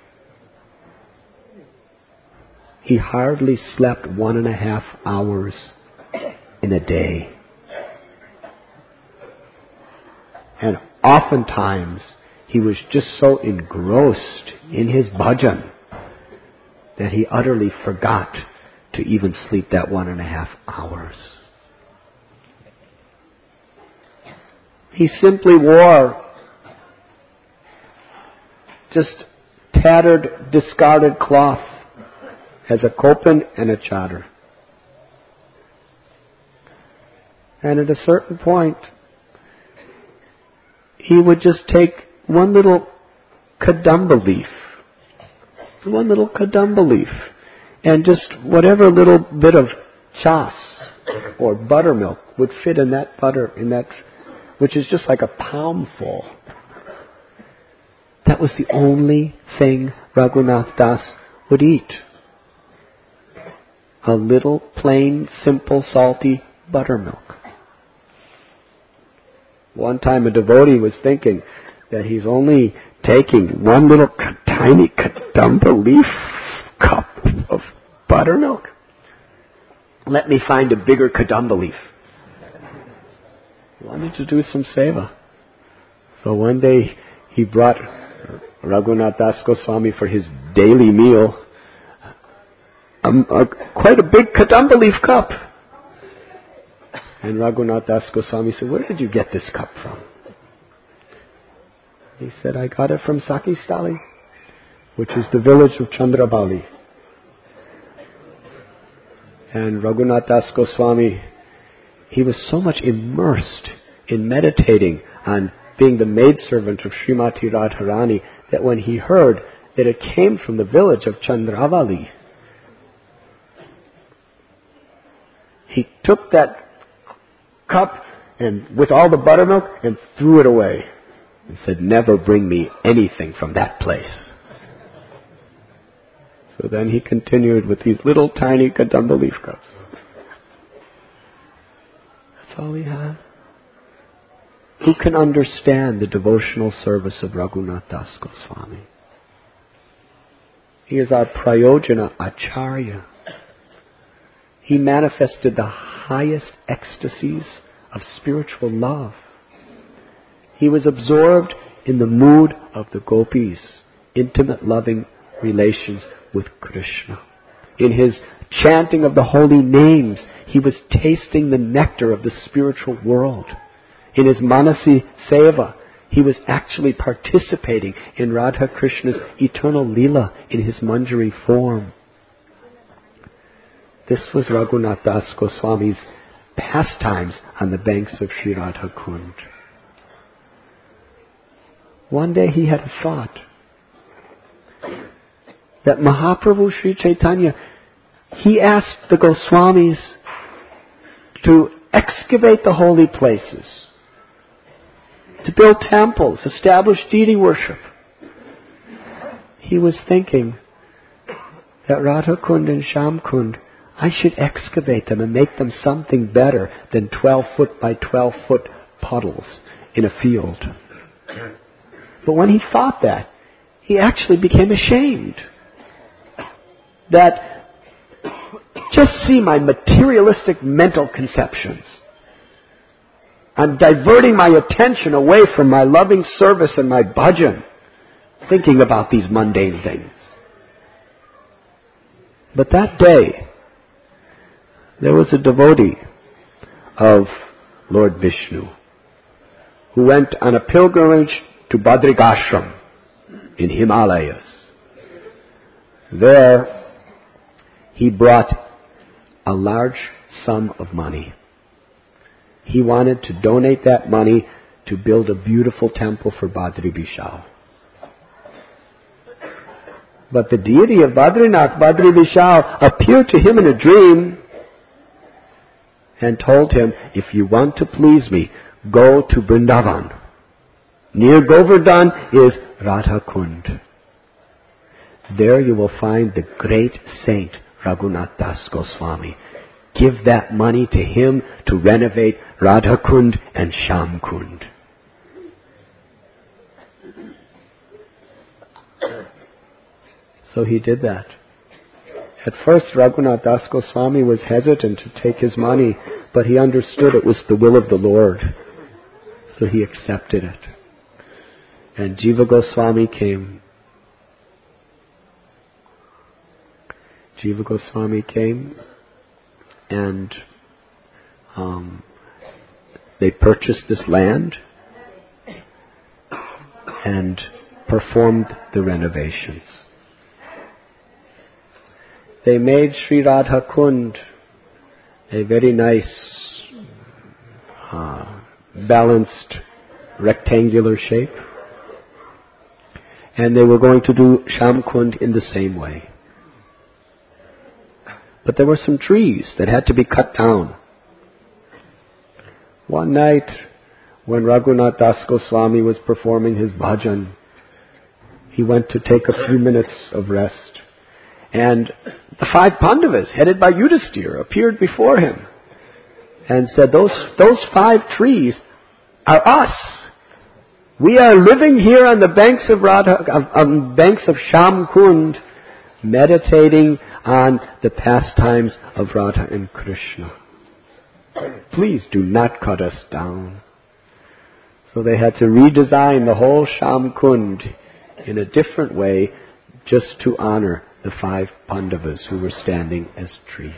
He hardly slept one and a half hours in a day. And oftentimes, he was just so engrossed in his bhajan that he utterly forgot to even sleep that one and a half hours. He simply wore just tattered, discarded cloth as a kopin and a chadar. And at a certain point, he would just take one little kadamba leaf, one little kadamba leaf, and just whatever little bit of chas or buttermilk would fit in that butter, in that, which is just like a palmful. That was the only thing Raghunath Das would eat. A little plain, simple, salty buttermilk. One time a devotee was thinking that he's only taking one little tiny kadamba leaf cup of buttermilk. Let me find a bigger kadamba leaf. He wanted to do some seva. So one day he brought Raghunath Das Goswami for his daily meal um, a, quite a big kadamba leaf cup. And Raghunath Das Goswami said, "Where did you get this cup from?" He said, "I got it from Sakistali, which is the village of Chandrabali." And Raghunath Das Goswami, he was so much immersed in meditating on being the maidservant of Srimati Radharani that when he heard that it came from the village of Chandravali, he took that cup and with all the buttermilk and threw it away and said, "Never bring me anything from that place." So then he continued with these little tiny kadamba leaf cups. That's all he had. Who can understand the devotional service of Raghunath Das Goswami? He is our Prayojana Acharya. He manifested the highest ecstasies of spiritual love. He was absorbed in the mood of the gopis, intimate loving relations with Krishna. In his chanting of the holy names, he was tasting the nectar of the spiritual world. In his Manasi Seva, he was actually participating in Radha Krishna's eternal Leela in his Manjari form. This was Raghunath Das Goswami's pastimes on the banks of Sri Radha Kund. One day he had a thought that Mahaprabhu Sri Chaitanya, he asked the Goswamis to excavate the holy places, to build temples, establish deity worship. He was thinking that Radha Kund and Sham Kund, I should excavate them and make them something better than twelve foot by twelve foot puddles in a field. But when he thought that, he actually became ashamed. That, just see my materialistic mental conceptions. I'm diverting my attention away from my loving service and my bhajan, thinking about these mundane things. But that day, there was a devotee of Lord Vishnu who went on a pilgrimage to Badrikashram in Himalayas. There, he brought a large sum of money. He wanted to donate that money to build a beautiful temple for Badri Vishal. But the deity of Badrinath, Badri Vishal, appeared to him in a dream and told him, if you want to please me, go to Vrindavan. Near Govardhan is Radha Kund. There you will find the great saint Raghunath Das Goswami. Give that money to him to renovate Radha Kund and Sham Kund. So he did that. At first, Raghunath Das Goswami was hesitant to take his money, but he understood it was the will of the Lord. So he accepted it. And Jiva Goswami came. Jiva Goswami came and um, they purchased this land and performed the renovations. They made Sri Radha Kund a very nice, uh, balanced, rectangular shape. And they were going to do Sham Kund in the same way. But there were some trees that had to be cut down. One night, when Raghunath Das Goswami was performing his bhajan, he went to take a few minutes of rest. And the five Pandavas, headed by Yudhisthira, appeared before him and said, those, those five trees are us. We are living here on the banks of Radha, on banks of Sham Kund, meditating on the pastimes of Radha and Krishna. Please do not cut us down. So they had to redesign the whole Sham Kund in a different way just to honor the five Pandavas who were standing as trees.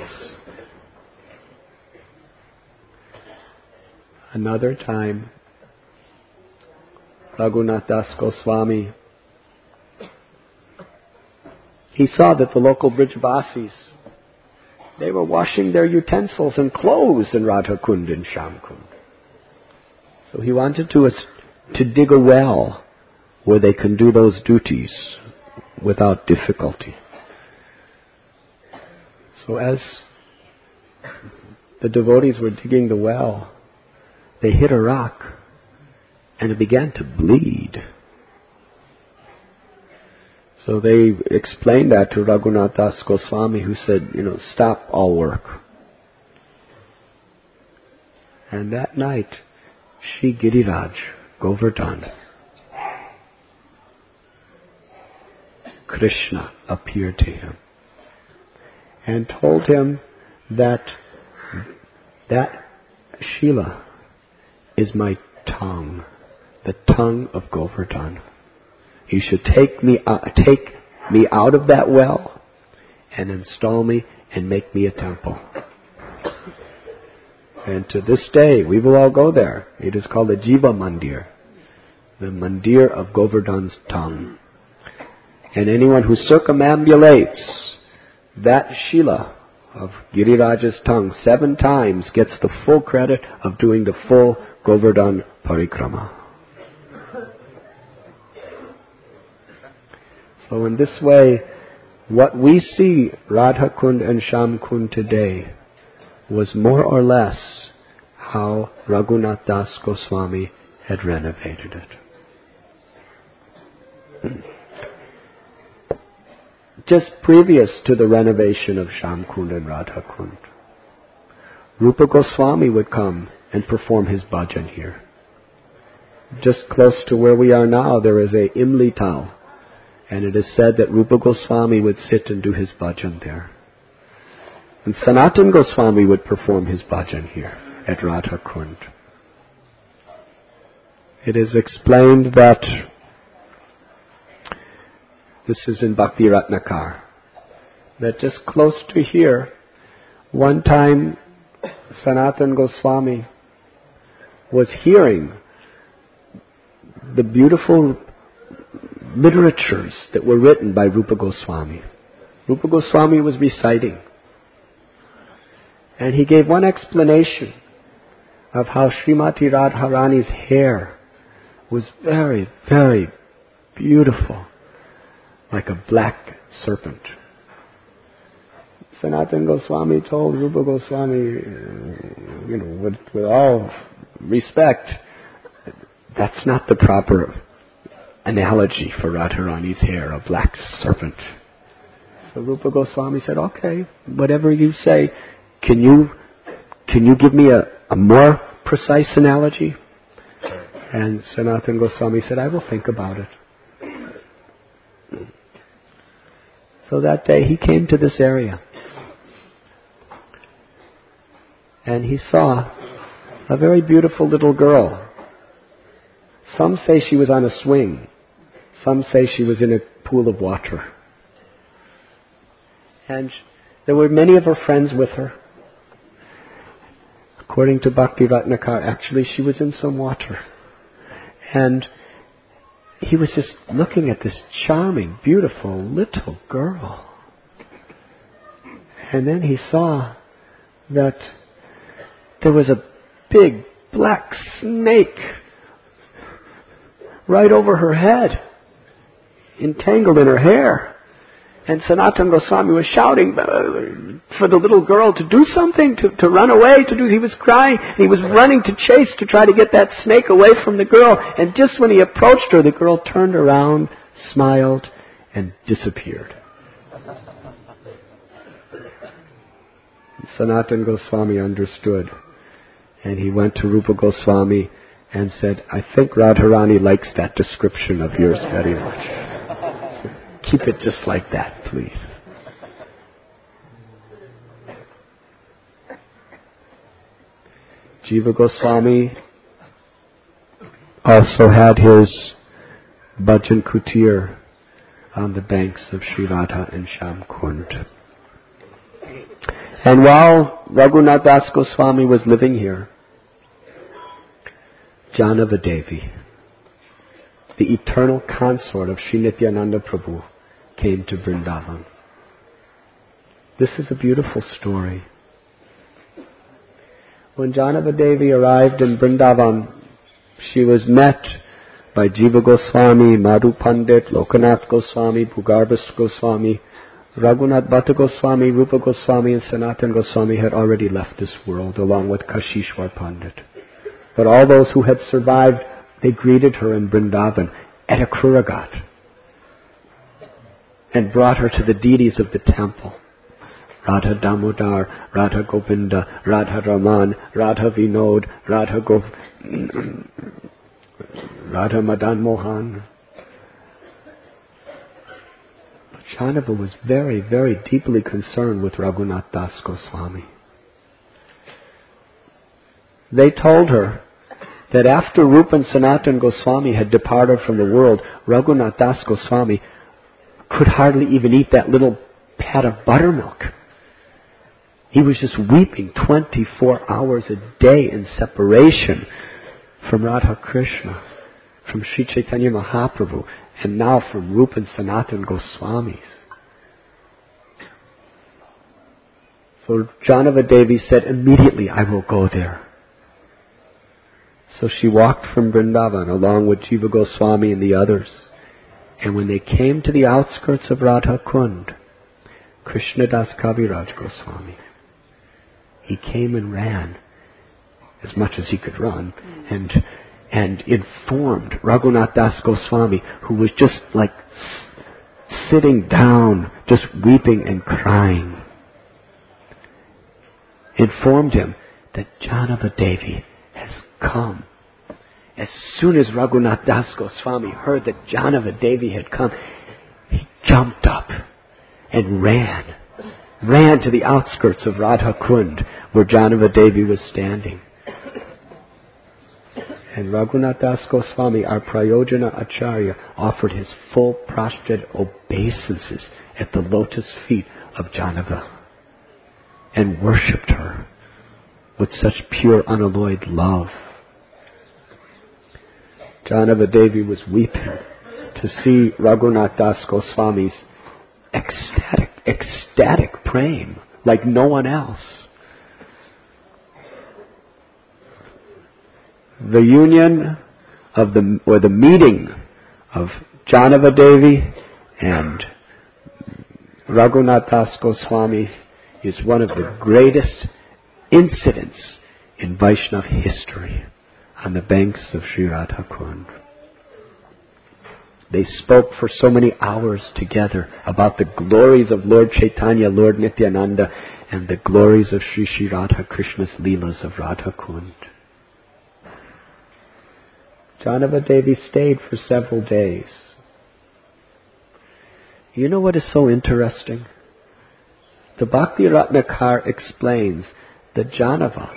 Another time, Raghunath Das Goswami, he saw that the local Brijvasis, they were washing their utensils and clothes in Radha Kund and Sham Kund. So he wanted to, to dig a well where they can do those duties without difficulty. So as the devotees were digging the well, they hit a rock and it began to bleed. So they explained that to Raghunath Das Goswami, who said, you know, stop all work. And that night, Shri Giriraj Govardhan, Krishna, appeared to him and told him that that Shila is my tongue, the tongue of Govardhan. You should take me uh, take me out of that well and install me and make me a temple. And to this day, we will all go there. It is called the Jiva Mandir, the Mandir of Govardhan's tongue. And anyone who circumambulates that Shila of Giriraj's tongue seven times gets the full credit of doing the full Govardhan Parikrama. So in this way, what we see Radha Kund and Sham Kund today was more or less how Raghunath Das Goswami had renovated it. Just previous to the renovation of Sham Kund and Radha Kund, Rupa Goswami would come and perform his bhajan here. Just close to where we are now, there is a Imli Tal, and it is said that Rupa Goswami would sit and do his bhajan there. And Sanatana Goswami would perform his bhajan here at Radha Kund. It is explained that, this is in Bhakti Ratnakar, that just close to here, one time Sanatana Goswami was hearing the beautiful literatures that were written by Rupa Goswami. Rupa Goswami was reciting. And he gave one explanation of how Srimati Radharani's hair was very, very beautiful, like a black serpent. Sanatana Goswami told Rupa Goswami, you know, with, with all respect, that's not the proper analogy for Radharani's hair, a black serpent. So Rupa Goswami said, okay, whatever you say, can you can you give me a, a more precise analogy? And Sanatana Goswami said, I will think about it. So that day he came to this area. And he saw a very beautiful little girl. Some say she was on a swing. Some say she was in a pool of water. And there were many of her friends with her. According to Bhakti Ratnakar, actually she was in some water. And he was just looking at this charming, beautiful little girl. And then he saw that there was a big black snake right over her head, entangled in her hair. And Sanatana Goswami was shouting for the little girl to do something, to, to run away, to do. He was crying. He was running to chase to try to get that snake away from the girl. And just when he approached her, the girl turned around, smiled, and disappeared. Sanatana Goswami understood. And he went to Rupa Goswami and said, I think Radharani likes that description of yours very much. Keep it just like that, please. Jiva Goswami also had his bhajan kutir on the banks of Sri Radha and Shyam Kund. And while Raghunath Das Goswami was living here, Janava Devi, the eternal consort of Sri Nityananda Prabhu, came to Vrindavan. This is a beautiful story. When Janava Devi arrived in Vrindavan, she was met by Jiva Goswami, Madhu Pandit, Lokanath Goswami, Bhugarbhas Goswami, Raghunath Bhatta Goswami, Rupa Goswami, and Sanatana Goswami had already left this world, along with Kashishwar Pandit. But all those who had survived, they greeted her in Vrindavan at a Kruragat and brought her to the deities of the temple. Radha Damodar, Radha Govinda, Radha Raman, Radha Vinod, Radha Gov... Radha Madan Mohan. But Janava was very, very deeply concerned with Raghunath Das Goswami. They told her that after Rupa and Sanatana Goswami had departed from the world, Raghunath Das Goswami could hardly even eat that little pat of buttermilk. He was just weeping twenty-four hours a day in separation from Radha Krishna, from Sri Chaitanya Mahaprabhu, and now from Rupa and Sanatana Goswamis. So Janava Devi said, immediately I will go there. So she walked from Vrindavan along with Jiva Goswami and the others. And when they came to the outskirts of Radha Kund, Krishnadas Kaviraj Goswami, he came and ran as much as he could run and and informed Raghunath Das Goswami, who was just like sitting down, just weeping and crying, informed him that Janava Devi has come. As soon as Raghunath Das Goswami heard that Janava Devi had come, he jumped up and ran, ran to the outskirts of Radha Kund where Janava Devi was standing. And Raghunath Das Goswami, our Prayojana Acharya, offered his full prostrate obeisances at the lotus feet of Janava and worshipped her with such pure unalloyed love. Janava Devi was weeping to see Raghunath Das Goswami's ecstatic, ecstatic praying like no one else. The union of the, or the meeting of Janava Devi and Raghunath Das Goswami is one of the greatest incidents in Vaishnava history on the banks of Sri Radha Kund. They spoke for so many hours together about the glories of Lord Chaitanya, Lord Nityananda, and the glories of Sri Sri Radha Krishna's Leelas of Radha Kund. Janava Devi stayed for several days. You know what is so interesting? The Bhakti Ratnakar explains that Janava,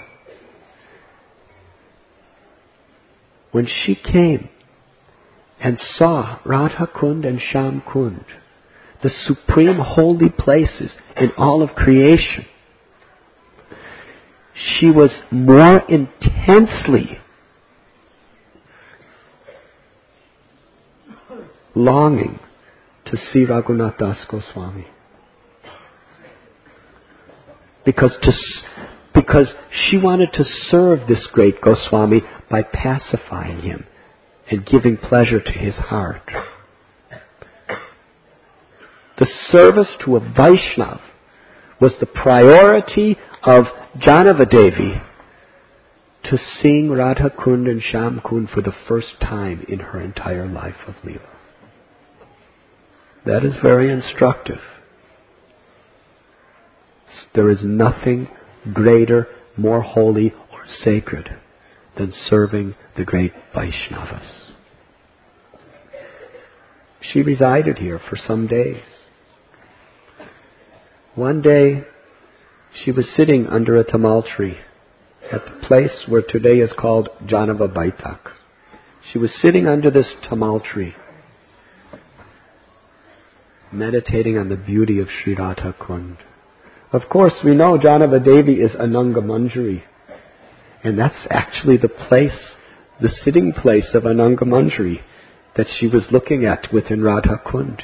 when she came and saw Radha Kund and Shyam Kund, the supreme holy places in all of creation, she was more intensely longing to see Raghunath Das Goswami. Because to, because she wanted to serve this great Goswami by pacifying him and giving pleasure to his heart. The service to a Vaishnav was the priority of Janavadevi to sing Radha Kund and Shyam Kund for the first time in her entire life of Leela. That is very instructive. There is nothing greater, more holy or sacred than serving the great Vaishnavas. She resided here for some days. One day, she was sitting under a tamal tree at the place where today is called Janava Baitak. She was sitting under this tamal tree, meditating on the beauty of Sri Radha Kund. Of course, we know Janava Devi is Ananga Manjari, and that's actually the place, the sitting place of Ananga Manjari that she was looking at within Radha Kund.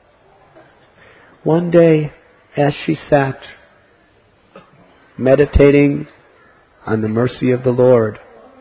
One day, as she sat meditating on the mercy of the Lord,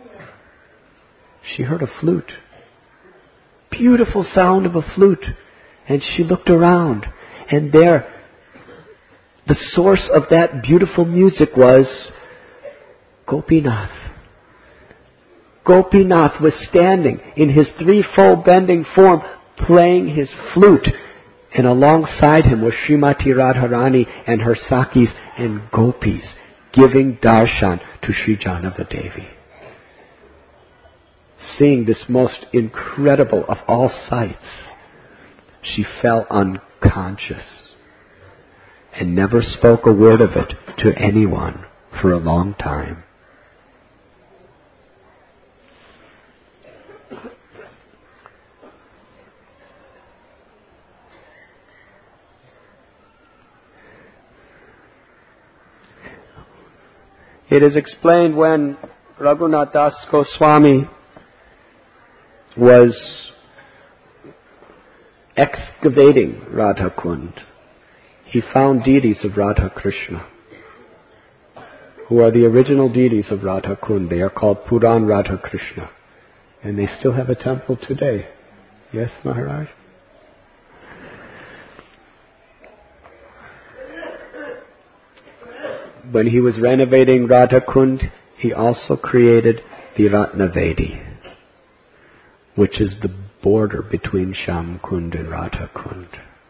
she heard a flute. Beautiful sound of a flute. And she looked around, and there, the source of that beautiful music was Gopinath. Gopinath was standing in his threefold bending form, playing his flute. And alongside him was Srimati Radharani and her Sakis and Gopis, giving darshan to Sri Janavadevi. Seeing this most incredible of all sights, she fell unconscious and never spoke a word of it to anyone for a long time. It is explained when Raghunath Das Goswami was excavating Radha Kund, he found deities of Radha Krishna, who are the original deities of Radha Kund. They are called Puran Radha Krishna, and they still have a temple today. Yes, Maharaj? When he was renovating Radha Kund, he also created the Ratnavedi, which is the border between Shyam Kund and Radha Kund.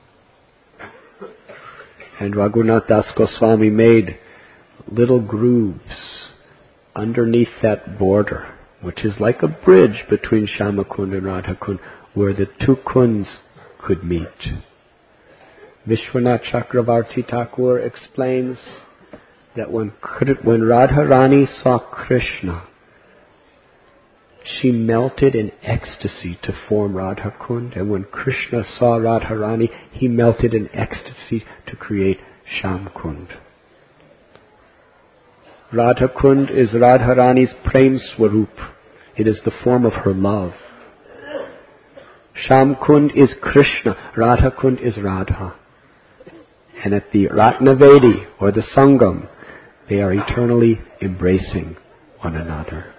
And Raghunath Das Goswami made little grooves underneath that border, which is like a bridge between Shyama Kund and Radha Kund, where the two kunds could meet. Vishwanath Chakravarti Thakur explains that when, when Radharani saw Krishna, she melted in ecstasy to form Radha Kund, and when Krishna saw Radharani, he melted in ecstasy to create Shyam Kund. Radha Kund is Radharani's Prem Swarup. It is the form of her love. Shyam Kund is Krishna. Radha Kund is Radha. And at the Ratnavedi, or the Sangam, they are eternally embracing one another.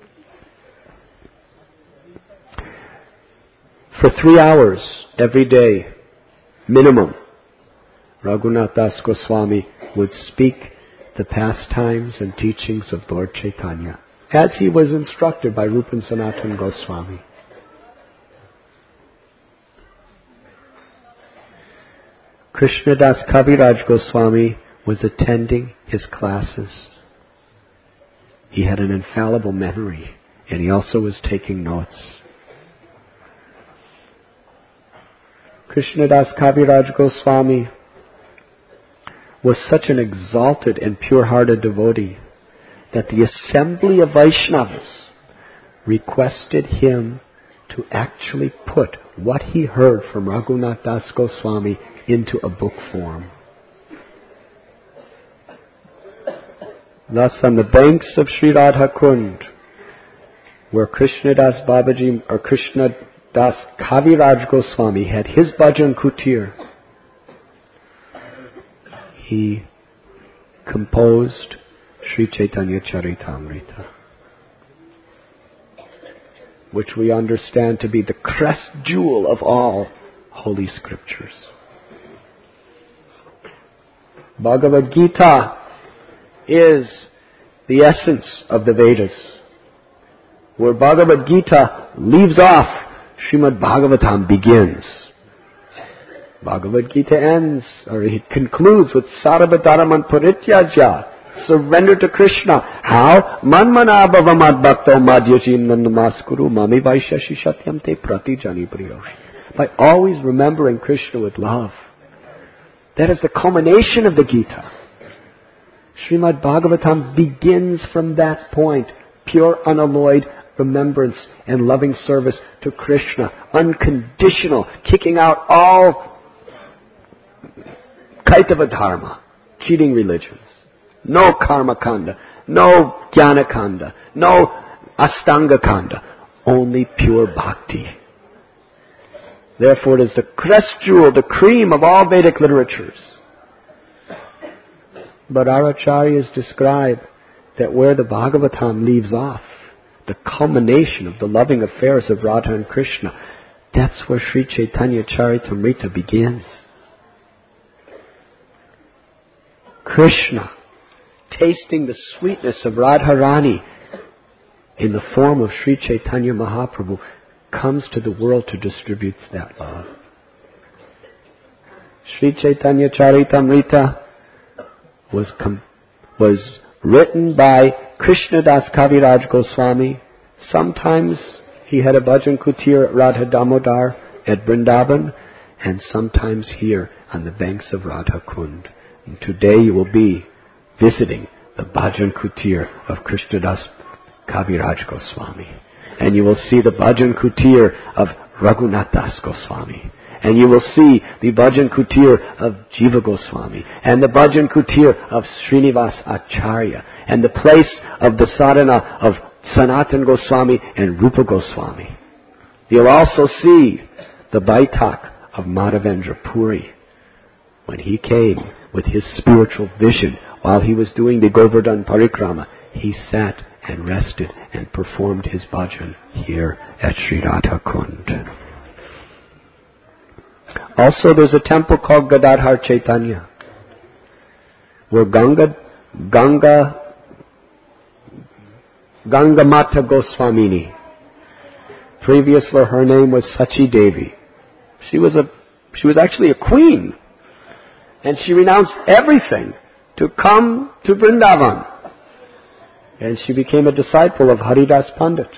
For three hours every day, minimum, Raghunath Das Goswami would speak the pastimes and teachings of Lord Chaitanya, as he was instructed by Rupan Sanatan Goswami. Krishnadas Kaviraj Goswami was attending his classes. He had an infallible memory, and he also was taking notes. Krishnadas Kaviraj Goswami was such an exalted and pure-hearted devotee that the assembly of Vaishnavas requested him to actually put what he heard from Raghunath Das Goswami into a book form. Thus, on the banks of Sri Radha Kund, where Krishnadas Babaji or Krishnadas Das Kaviraj Goswami had his bhajan kutir. He composed Sri Chaitanya Charitamrita, which we understand to be the crest jewel of all holy scriptures. Bhagavad Gita is the essence of the Vedas. Where Bhagavad Gita leaves off, Srimad Bhagavatam begins. Bhagavad Gita ends, or it concludes with Sarvadharaman Parityaja, surrender to Krishna. How? Manmana bhava madbhakto madhyajin nandamaskuru mami vaishyashi satyam te pratijani priyoshi. By always remembering Krishna with love. That is the culmination of the Gita. Srimad Bhagavatam begins from that point. Pure, unalloyed remembrance and loving service to Krishna. Unconditional. Kicking out all Kaitava dharma. Cheating religions. No karma kanda. No jnana kanda. No astanga kanda. Only pure bhakti. Therefore it is the crest jewel, the cream of all Vedic literatures. But our acharyas describe that where the Bhagavatam leaves off, the culmination of the loving affairs of Radha and Krishna, that's where Sri Chaitanya Charitamrita begins. Krishna, tasting the sweetness of Radharani in the form of Sri Chaitanya Mahaprabhu, comes to the world to distribute that love. Sri Chaitanya Charitamrita was com- was written by Krishnadas Kaviraj Goswami. Sometimes he had a bhajan kutir at Radha Damodar at Vrindavan, and sometimes here on the banks of Radha Kund. And today you will be visiting the bhajan kutir of Krishnadas Kaviraj Goswami. And you will see the bhajan kutir of Raghunath Das Goswami. And you will see the bhajan kutir of Jiva Goswami. And the bhajan kutir of Srinivas Acharya. And the place of the sadhana of Sanatan Goswami and Rupa Goswami. You'll also see the Baitak of Madhavendra Puri. When he came with his spiritual vision while he was doing the Govardhan Parikrama, he sat and rested and performed his bhajan here at Sri Radha Kund. Also there's a temple called Gadadhar Chaitanya, where Ganga, Ganga, Ganga Mata Goswamini, previously her name was Sachi Devi. She was a, she was actually a queen, and she renounced everything to come to Vrindavan. And she became a disciple of Haridas Pandit.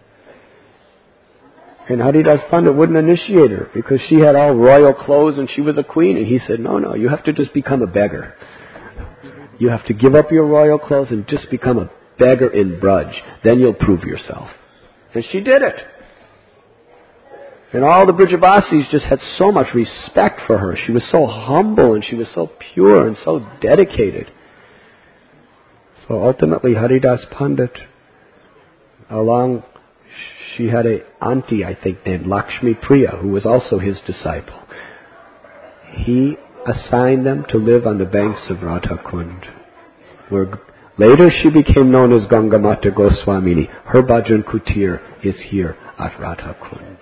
And Haridas Pandit wouldn't initiate her because she had all royal clothes and she was a queen. And he said, no, no, you have to just become a beggar. You have to give up your royal clothes and just become a beggar in Braj. Then you'll prove yourself. And she did it. And all the Brajavasis just had so much respect for her. She was so humble and she was so pure and so dedicated. So ultimately Haridas Pandit, along, she had a auntie, I think, named Lakshmi Priya, who was also his disciple. He assigned them to live on the banks of Radha Kund, where later she became known as Ganga Mata Goswamini. Her bhajan kutir is here at Radha Kund.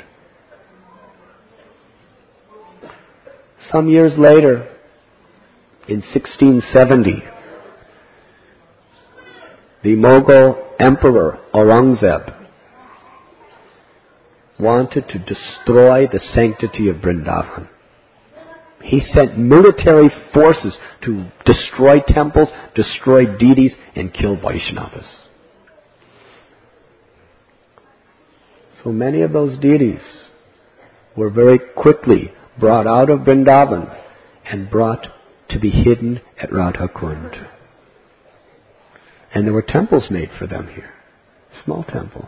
Some years later, in sixteen seventy, the Mughal Emperor Aurangzeb wanted to destroy the sanctity of Vrindavan. He sent military forces to destroy temples, destroy deities, and kill Vaishnavas. So many of those deities were very quickly brought out of Vrindavan and brought to be hidden at Radha Kund. And there were temples made for them here. Small temples.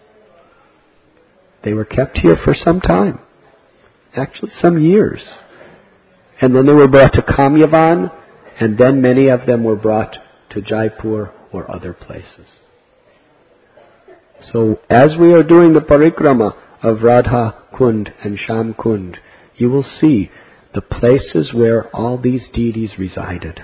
They were kept here for some time. Actually, some years. And then they were brought to Kamyavan, and then many of them were brought to Jaipur or other places. So, as we are doing the parikrama of Radha Kund and Sham Kund, you will see the places where all these deities resided.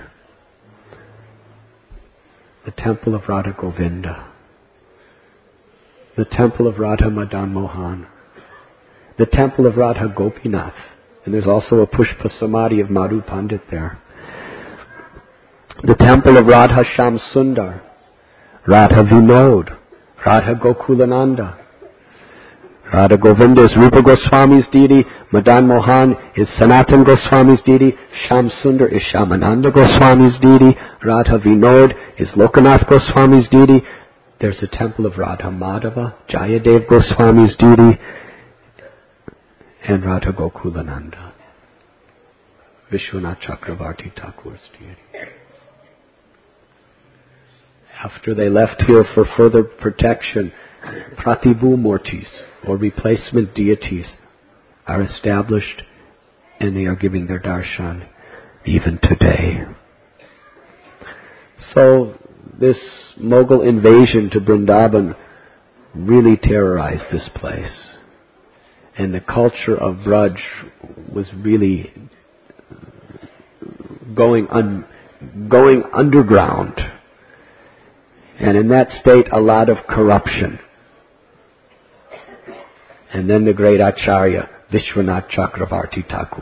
The temple of Radha Govinda, the temple of Radha Madan Mohan, the temple of Radha Gopinath, and there's also a Pushpa Samadhi of Madhu Pandit there. The temple of Radha Sham Sundar, Radha Vinod, Radha Gokulananda. Radha Govinda is Rupa Goswami's deity, Madan Mohan is Sanatan Goswami's deity, Sham Sundar is Shamananda Goswami's deity, Radha Vinod is Lokanath Goswami's deity. There's a temple of Radha Madhava, Jayadev Goswami's deity, and Radha Gokulananda, Vishwanath Chakravarti Thakur's deity. After they left here for further protection, Pratibhu Murtis, or replacement deities, are established, and they are giving their darshan even today. So this Mughal invasion to Vrindavan really terrorized this place. And the culture of Braj was really going un, going underground. And in that state, a lot of corruption. And then the great Acharya, Vishwanath Chakravarti Thakur,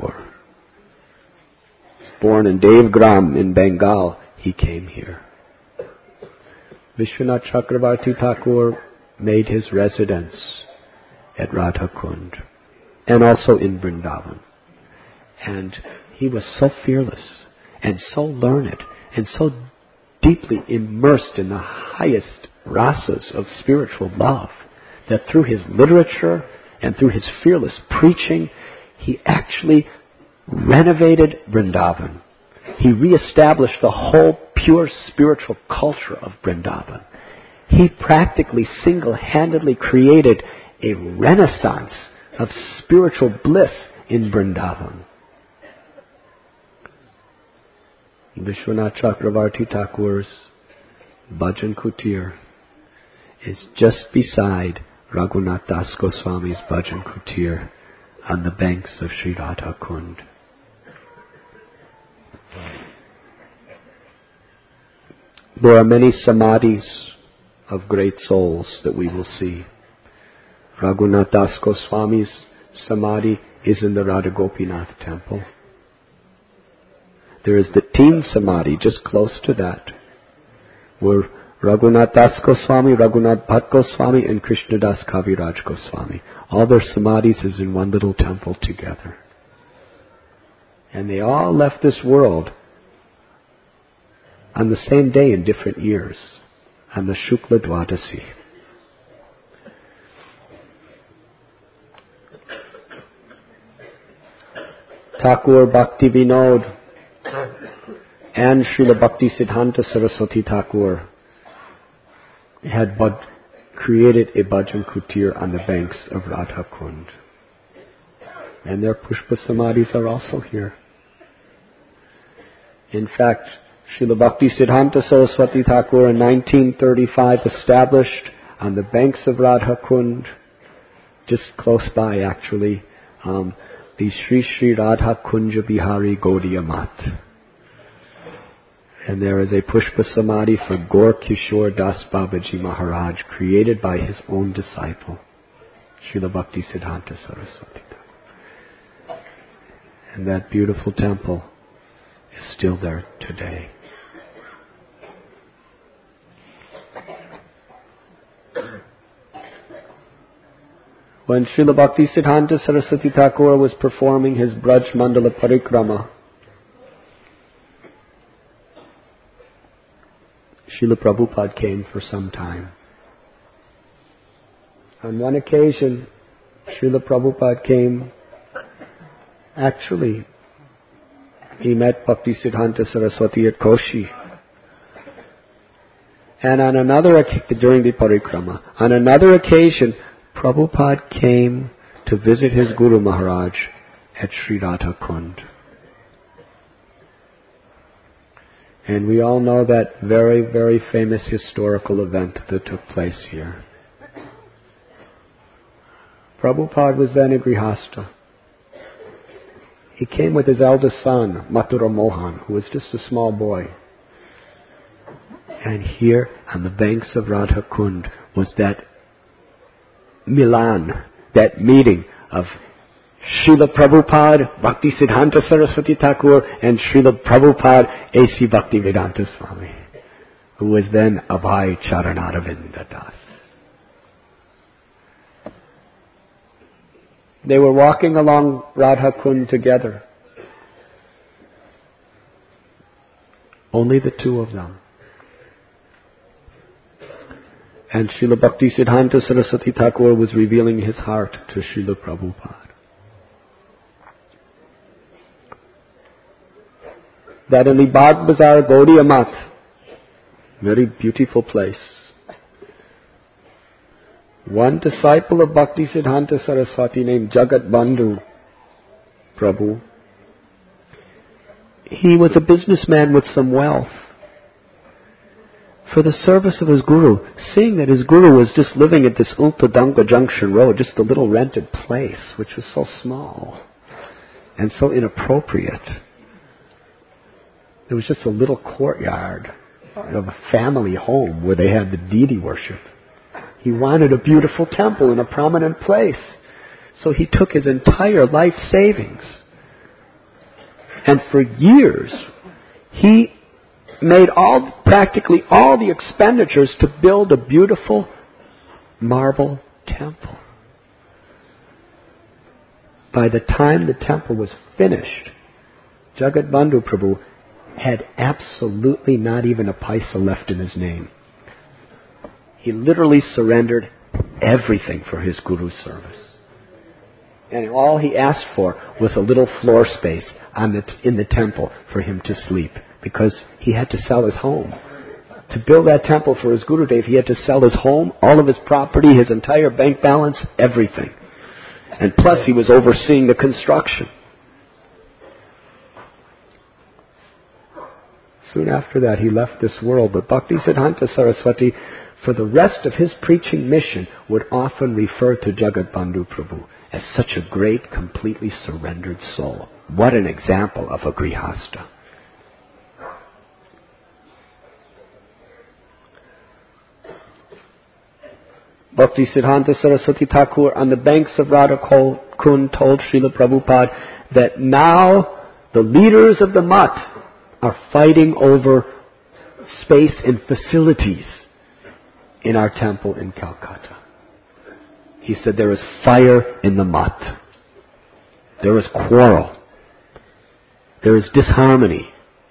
was born in Devgram in Bengal. He came here. Vishwanath Chakravarti Thakur made his residence at Radha Kund and also in Vrindavan. And he was so fearless and so learned and so deeply immersed in the highest rasas of spiritual love that through his literature and through his fearless preaching, he actually renovated Vrindavan. He reestablished the whole pure spiritual culture of Vrindavan. He practically single-handedly created a renaissance of spiritual bliss in Vrindavan. Vishwanath Chakravarti Thakur's Bhajan Kutir is just beside Raghunath Das Goswami's Bhajan Kutir on the banks of Sri Radha Kund. There are many samadhis of great souls that we will see. Raghunath Das Goswami's samadhi is in the Radha Gopinath temple. There is the teen samadhi just close to that, where Raghunath Das Goswami, Raghunath Bhatt Goswami, and Krishnadas Kaviraj Goswami, all their samadhis is in one little temple together. And they all left this world on the same day in different years, on the Shukla Dwadasi. Thakur Bhakti Vinod and Srila Bhakti Siddhanta Saraswati Thakur had but created a Bhajan Kutir on the banks of Radha Kund. And their Pushpa Samadhis are also here. In fact, Srila Bhakti Siddhanta Saraswati Thakur in nineteen thirty-five established on the banks of Radha Kund, just close by actually, um, the Sri Sri Radha Kunja Bihari Gaudiya Mat. And there is a Pushpa Samadhi for Gaur Kishore Das Babaji Maharaj, created by his own disciple, Srila Bhakti Siddhanta Saraswati. And that beautiful temple is still there today. When Srila Bhakti Siddhanta Saraswati Thakur was performing his Braj Mandala Parikrama, Srila Prabhupada came for some time. On one occasion, Srila Prabhupada came, actually, he met Bhakti Siddhanta Saraswati at Koshi. And on another, during the parikrama, on another occasion, Prabhupada came to visit his Guru Maharaj at Sri Radha Kund. And we all know that very, very famous historical event that took place here. Prabhupada was then a Grihastha. He came with his eldest son, Mathura Mohan, who was just a small boy. And here on the banks of Radha Kund was that Milan, that meeting of Srila Prabhupada, Bhakti Siddhanta Saraswati Thakur, and Srila Prabhupada, A C Bhaktivedanta Swami, who was then Abhay Charanaravinda Das. They were walking along Radha Kund together. Only the two of them. And Srila Bhakti Siddhanta Saraswati Thakur was revealing his heart to Srila Prabhupada. That in the Bagh Bazaar, Gaudiya Math, very beautiful place, one disciple of Bhakti Siddhanta Saraswati named Jagat Bandhu Prabhu, he was a businessman with some wealth. For the service of his guru, seeing that his guru was just living at this Ultadanga Junction Road, just a little rented place, which was so small and so inappropriate. There was just a little courtyard of a family home where they had the deity worship. He wanted a beautiful temple in a prominent place. So he took his entire life savings. And for years, he made all, practically all the expenditures to build a beautiful marble temple. By the time the temple was finished, Jagat Bandhu Prabhu had absolutely not even a paisa left in his name. He literally surrendered everything for his Guru's service. And all he asked for was a little floor space on the t- in the temple for him to sleep, because he had to sell his home. To build that temple for his Gurudev, he had to sell his home, all of his property, his entire bank balance, everything. And plus he was overseeing the construction. Soon after that he left this world, but Bhakti Siddhanta Saraswati, for the rest of his preaching mission, would often refer to Jagat Bandhu Prabhu as such a great, completely surrendered soul. What an example of a Grihastha. Bhakti Siddhanta Saraswati Thakur on the banks of Radha Kund told Srila Prabhupada that now the leaders of the Math are fighting over space and facilities in our temple in Calcutta. He said there is fire in the Math. There is quarrel. There is disharmony.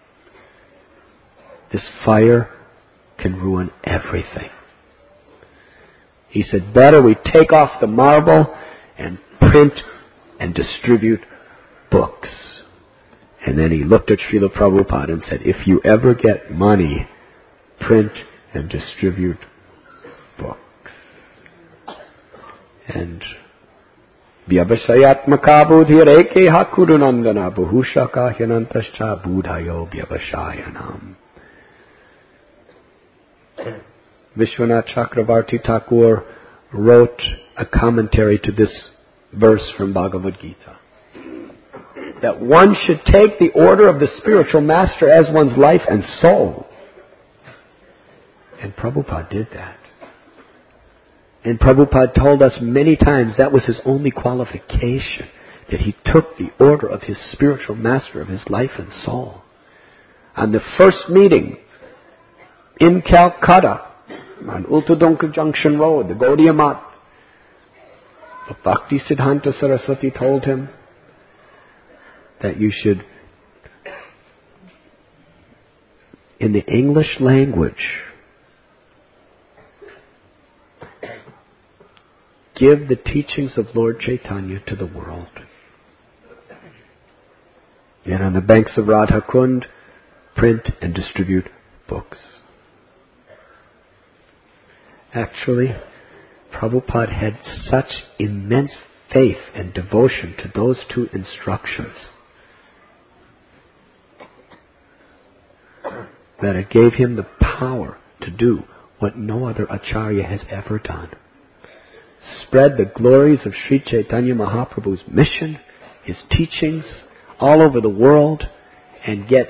This fire can ruin everything. He said, better we take off the marble and print and distribute books. And then he looked at Srila Prabhupada and said, if you ever get money, print and distribute books. And Vyavasayatmaka buddhir eke hakurunandana bahushaka hyanantascha buddhayo vyavashayanam. Vishwanath Chakravarti Thakur wrote a commentary to this verse from Bhagavad Gita, that one should take the order of the spiritual master as one's life and soul. And Prabhupada did that. And Prabhupada told us many times that was his only qualification, that he took the order of his spiritual master of his life and soul. On the first meeting in Calcutta, on Ultadanga Junction Road, the Gaudiya Math, Bhakti Siddhanta Saraswati told him that you should, in the English language, give the teachings of Lord Chaitanya to the world. And on the banks of Radha Kund, print and distribute books. Actually, Prabhupada had such immense faith and devotion to those two instructions that it gave him the power to do what no other acharya has ever done. spread the glories of Sri Chaitanya Mahaprabhu's mission, his teachings, all over the world, and get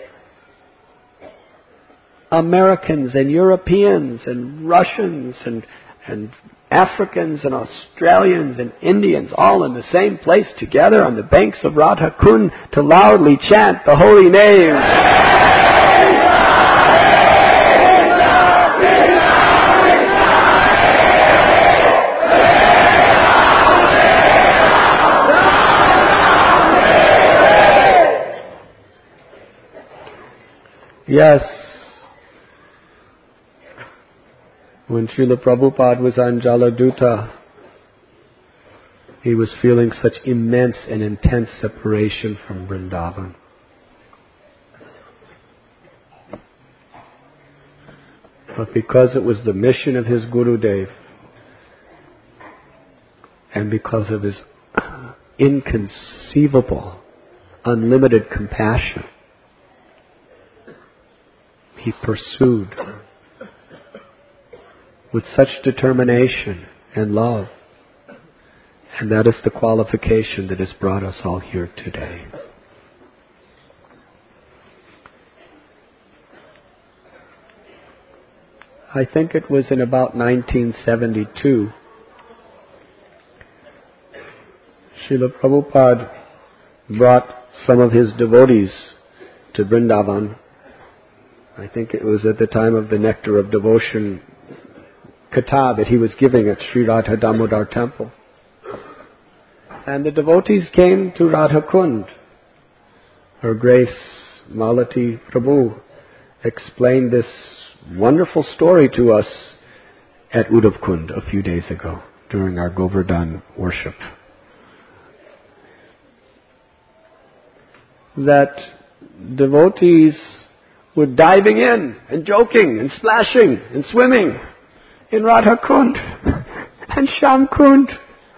Americans and Europeans and Russians and, and Africans and Australians and Indians all in the same place together on the banks of Radha Kund to loudly chant the holy name. Yes, when Srila Prabhupada was on Jaladuta, he was feeling such immense and intense separation from Vrindavan. But because it was the mission of his Gurudev, and because of his inconceivable, unlimited compassion, he pursued with such determination and love. And that is the qualification that has brought us all here today. I think it was in about nineteen seventy-two, Srila Prabhupada brought some of his devotees to Vrindavan. I think it was at the time of the Nectar of Devotion Katha that he was giving at Sri Radha Damodar Temple. And the devotees came to Radha Kund. Her Grace Malati Prabhu explained this wonderful story to us at Uddhav Kund a few days ago during our Govardhan worship. That devotees were diving in and joking and splashing and swimming in Radha Kund and Sham Kund.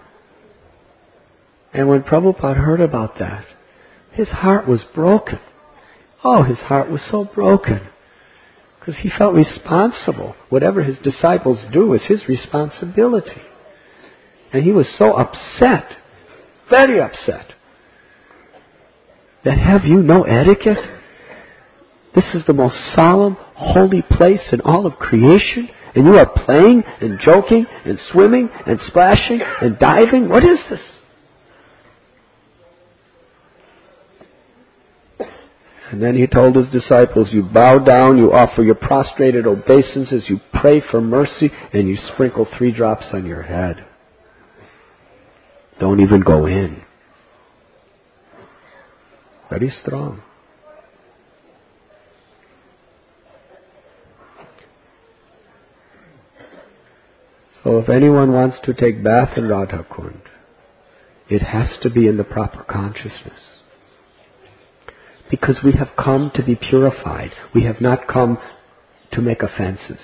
And when Prabhupada heard about that, his heart was broken. Oh, his heart was so broken. Because he felt responsible. Whatever his disciples do is his responsibility. And he was so upset, very upset, that have you no etiquette? This is the most solemn, holy place in all of creation, and you are playing and joking and swimming and splashing and diving? What is this? And then he told his disciples, you bow down, you offer your prostrated obeisances, you pray for mercy, and you sprinkle three drops on your head. Don't even go in. Very strong. So if anyone wants to take bath in Radha Kund, it has to be in the proper consciousness. Because we have come to be purified. We have not come to make offenses.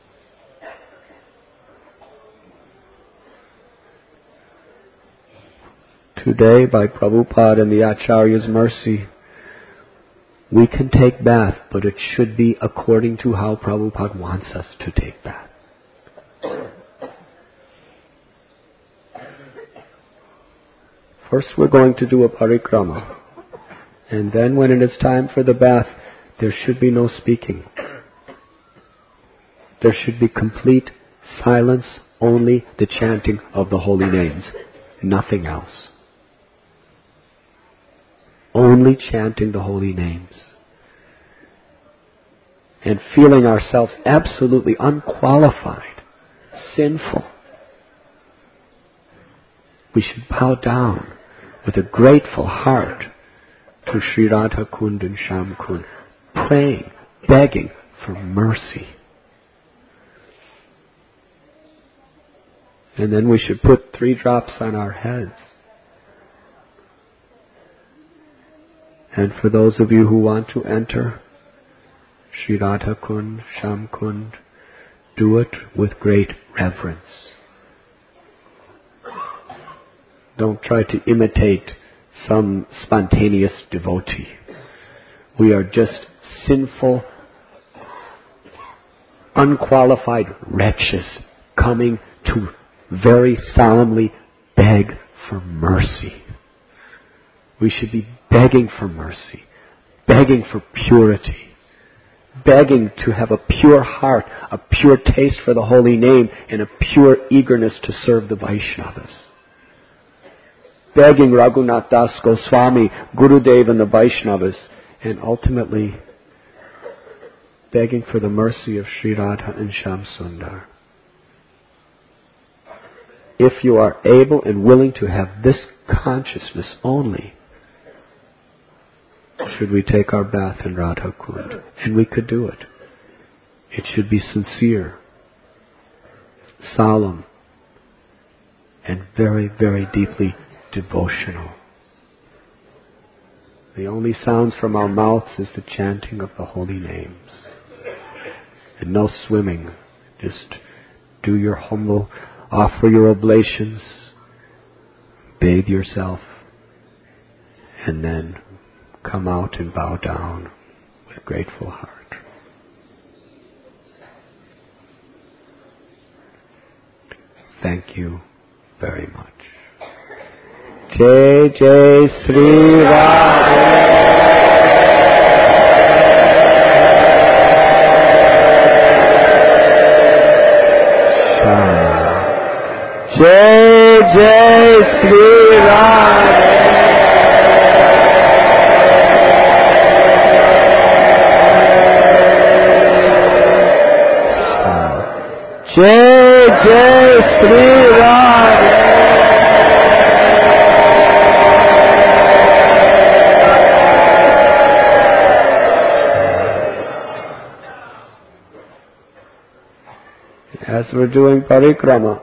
Today, by Prabhupada and the Acharya's mercy, we can take bath, but it should be according to how Prabhupada wants us to take bath. First we're going to do a parikrama. And then when it is time for the bath, there should be no speaking. There should be complete silence, only the chanting of the holy names. Nothing else. Only chanting the holy names. And feeling ourselves absolutely unqualified, sinful. We should bow down with a grateful heart to Sri Radha Kund and Sham Kund, praying, begging for mercy. And then we should put three drops on our heads. And for those of you who want to enter Sri Radha Kund, Sham Kund, do it with great reverence. Don't try to imitate some spontaneous devotee. We are just sinful, unqualified wretches coming to very solemnly beg for mercy. We should be begging for mercy, begging for purity, begging to have a pure heart, a pure taste for the holy name, and a pure eagerness to serve the Vaishnavas. Begging Raghunath Das Goswami, Gurudev and the Vaishnavas, and ultimately begging for the mercy of Sri Radha and Shyam Sundar. If you are able and willing to have this consciousness only, should we take our bath in Radha Kund? And we could do it. It should be sincere, solemn, and very, very deeply devotional. The only sounds from our mouths is the chanting of the holy names. And no swimming. Just do your humble, offer your oblations, bathe yourself, and then come out and bow down with grateful heart. Thank you very much. Jai Jai Sri Radha. Jai Jai Sri Radha. Jai Jai Sri Radha. As we're doing parikrama,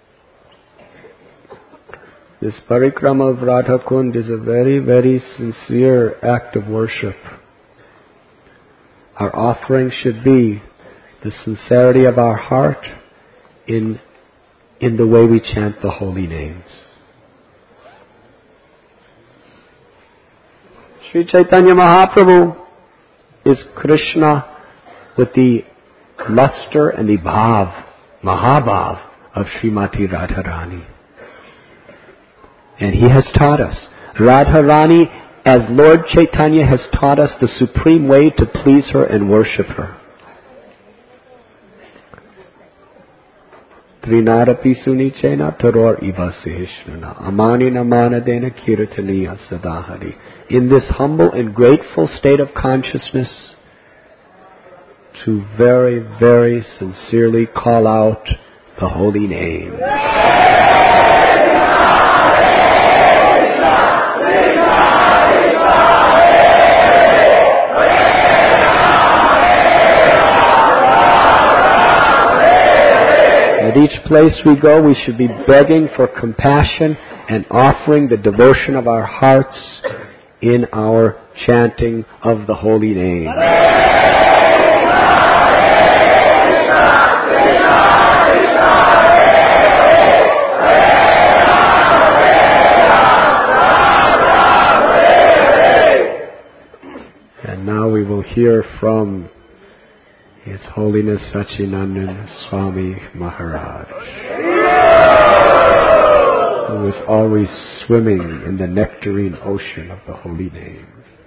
this parikrama of Radha Kund is a very, very sincere act of worship. Our offering should be the sincerity of our heart in, in the way we chant the holy names. Sri Chaitanya Mahaprabhu is Krishna with the luster and the bhav, Mahabhav of Srimati Radharani. And he has taught us. Radharani, as Lord Chaitanya, has taught us the supreme way to please her and worship her. Trinarapi sunichena taror iva seheshrana amanina manadena kirtaniya sadahari. In this humble and grateful state of consciousness, to very, very sincerely call out the holy name. At each place we go, we should be begging for compassion and offering the devotion of our hearts in our chanting of the holy name. And now we will hear from His Holiness Sachinandana Swami Maharaj, who is always swimming in the nectarine ocean of the holy names.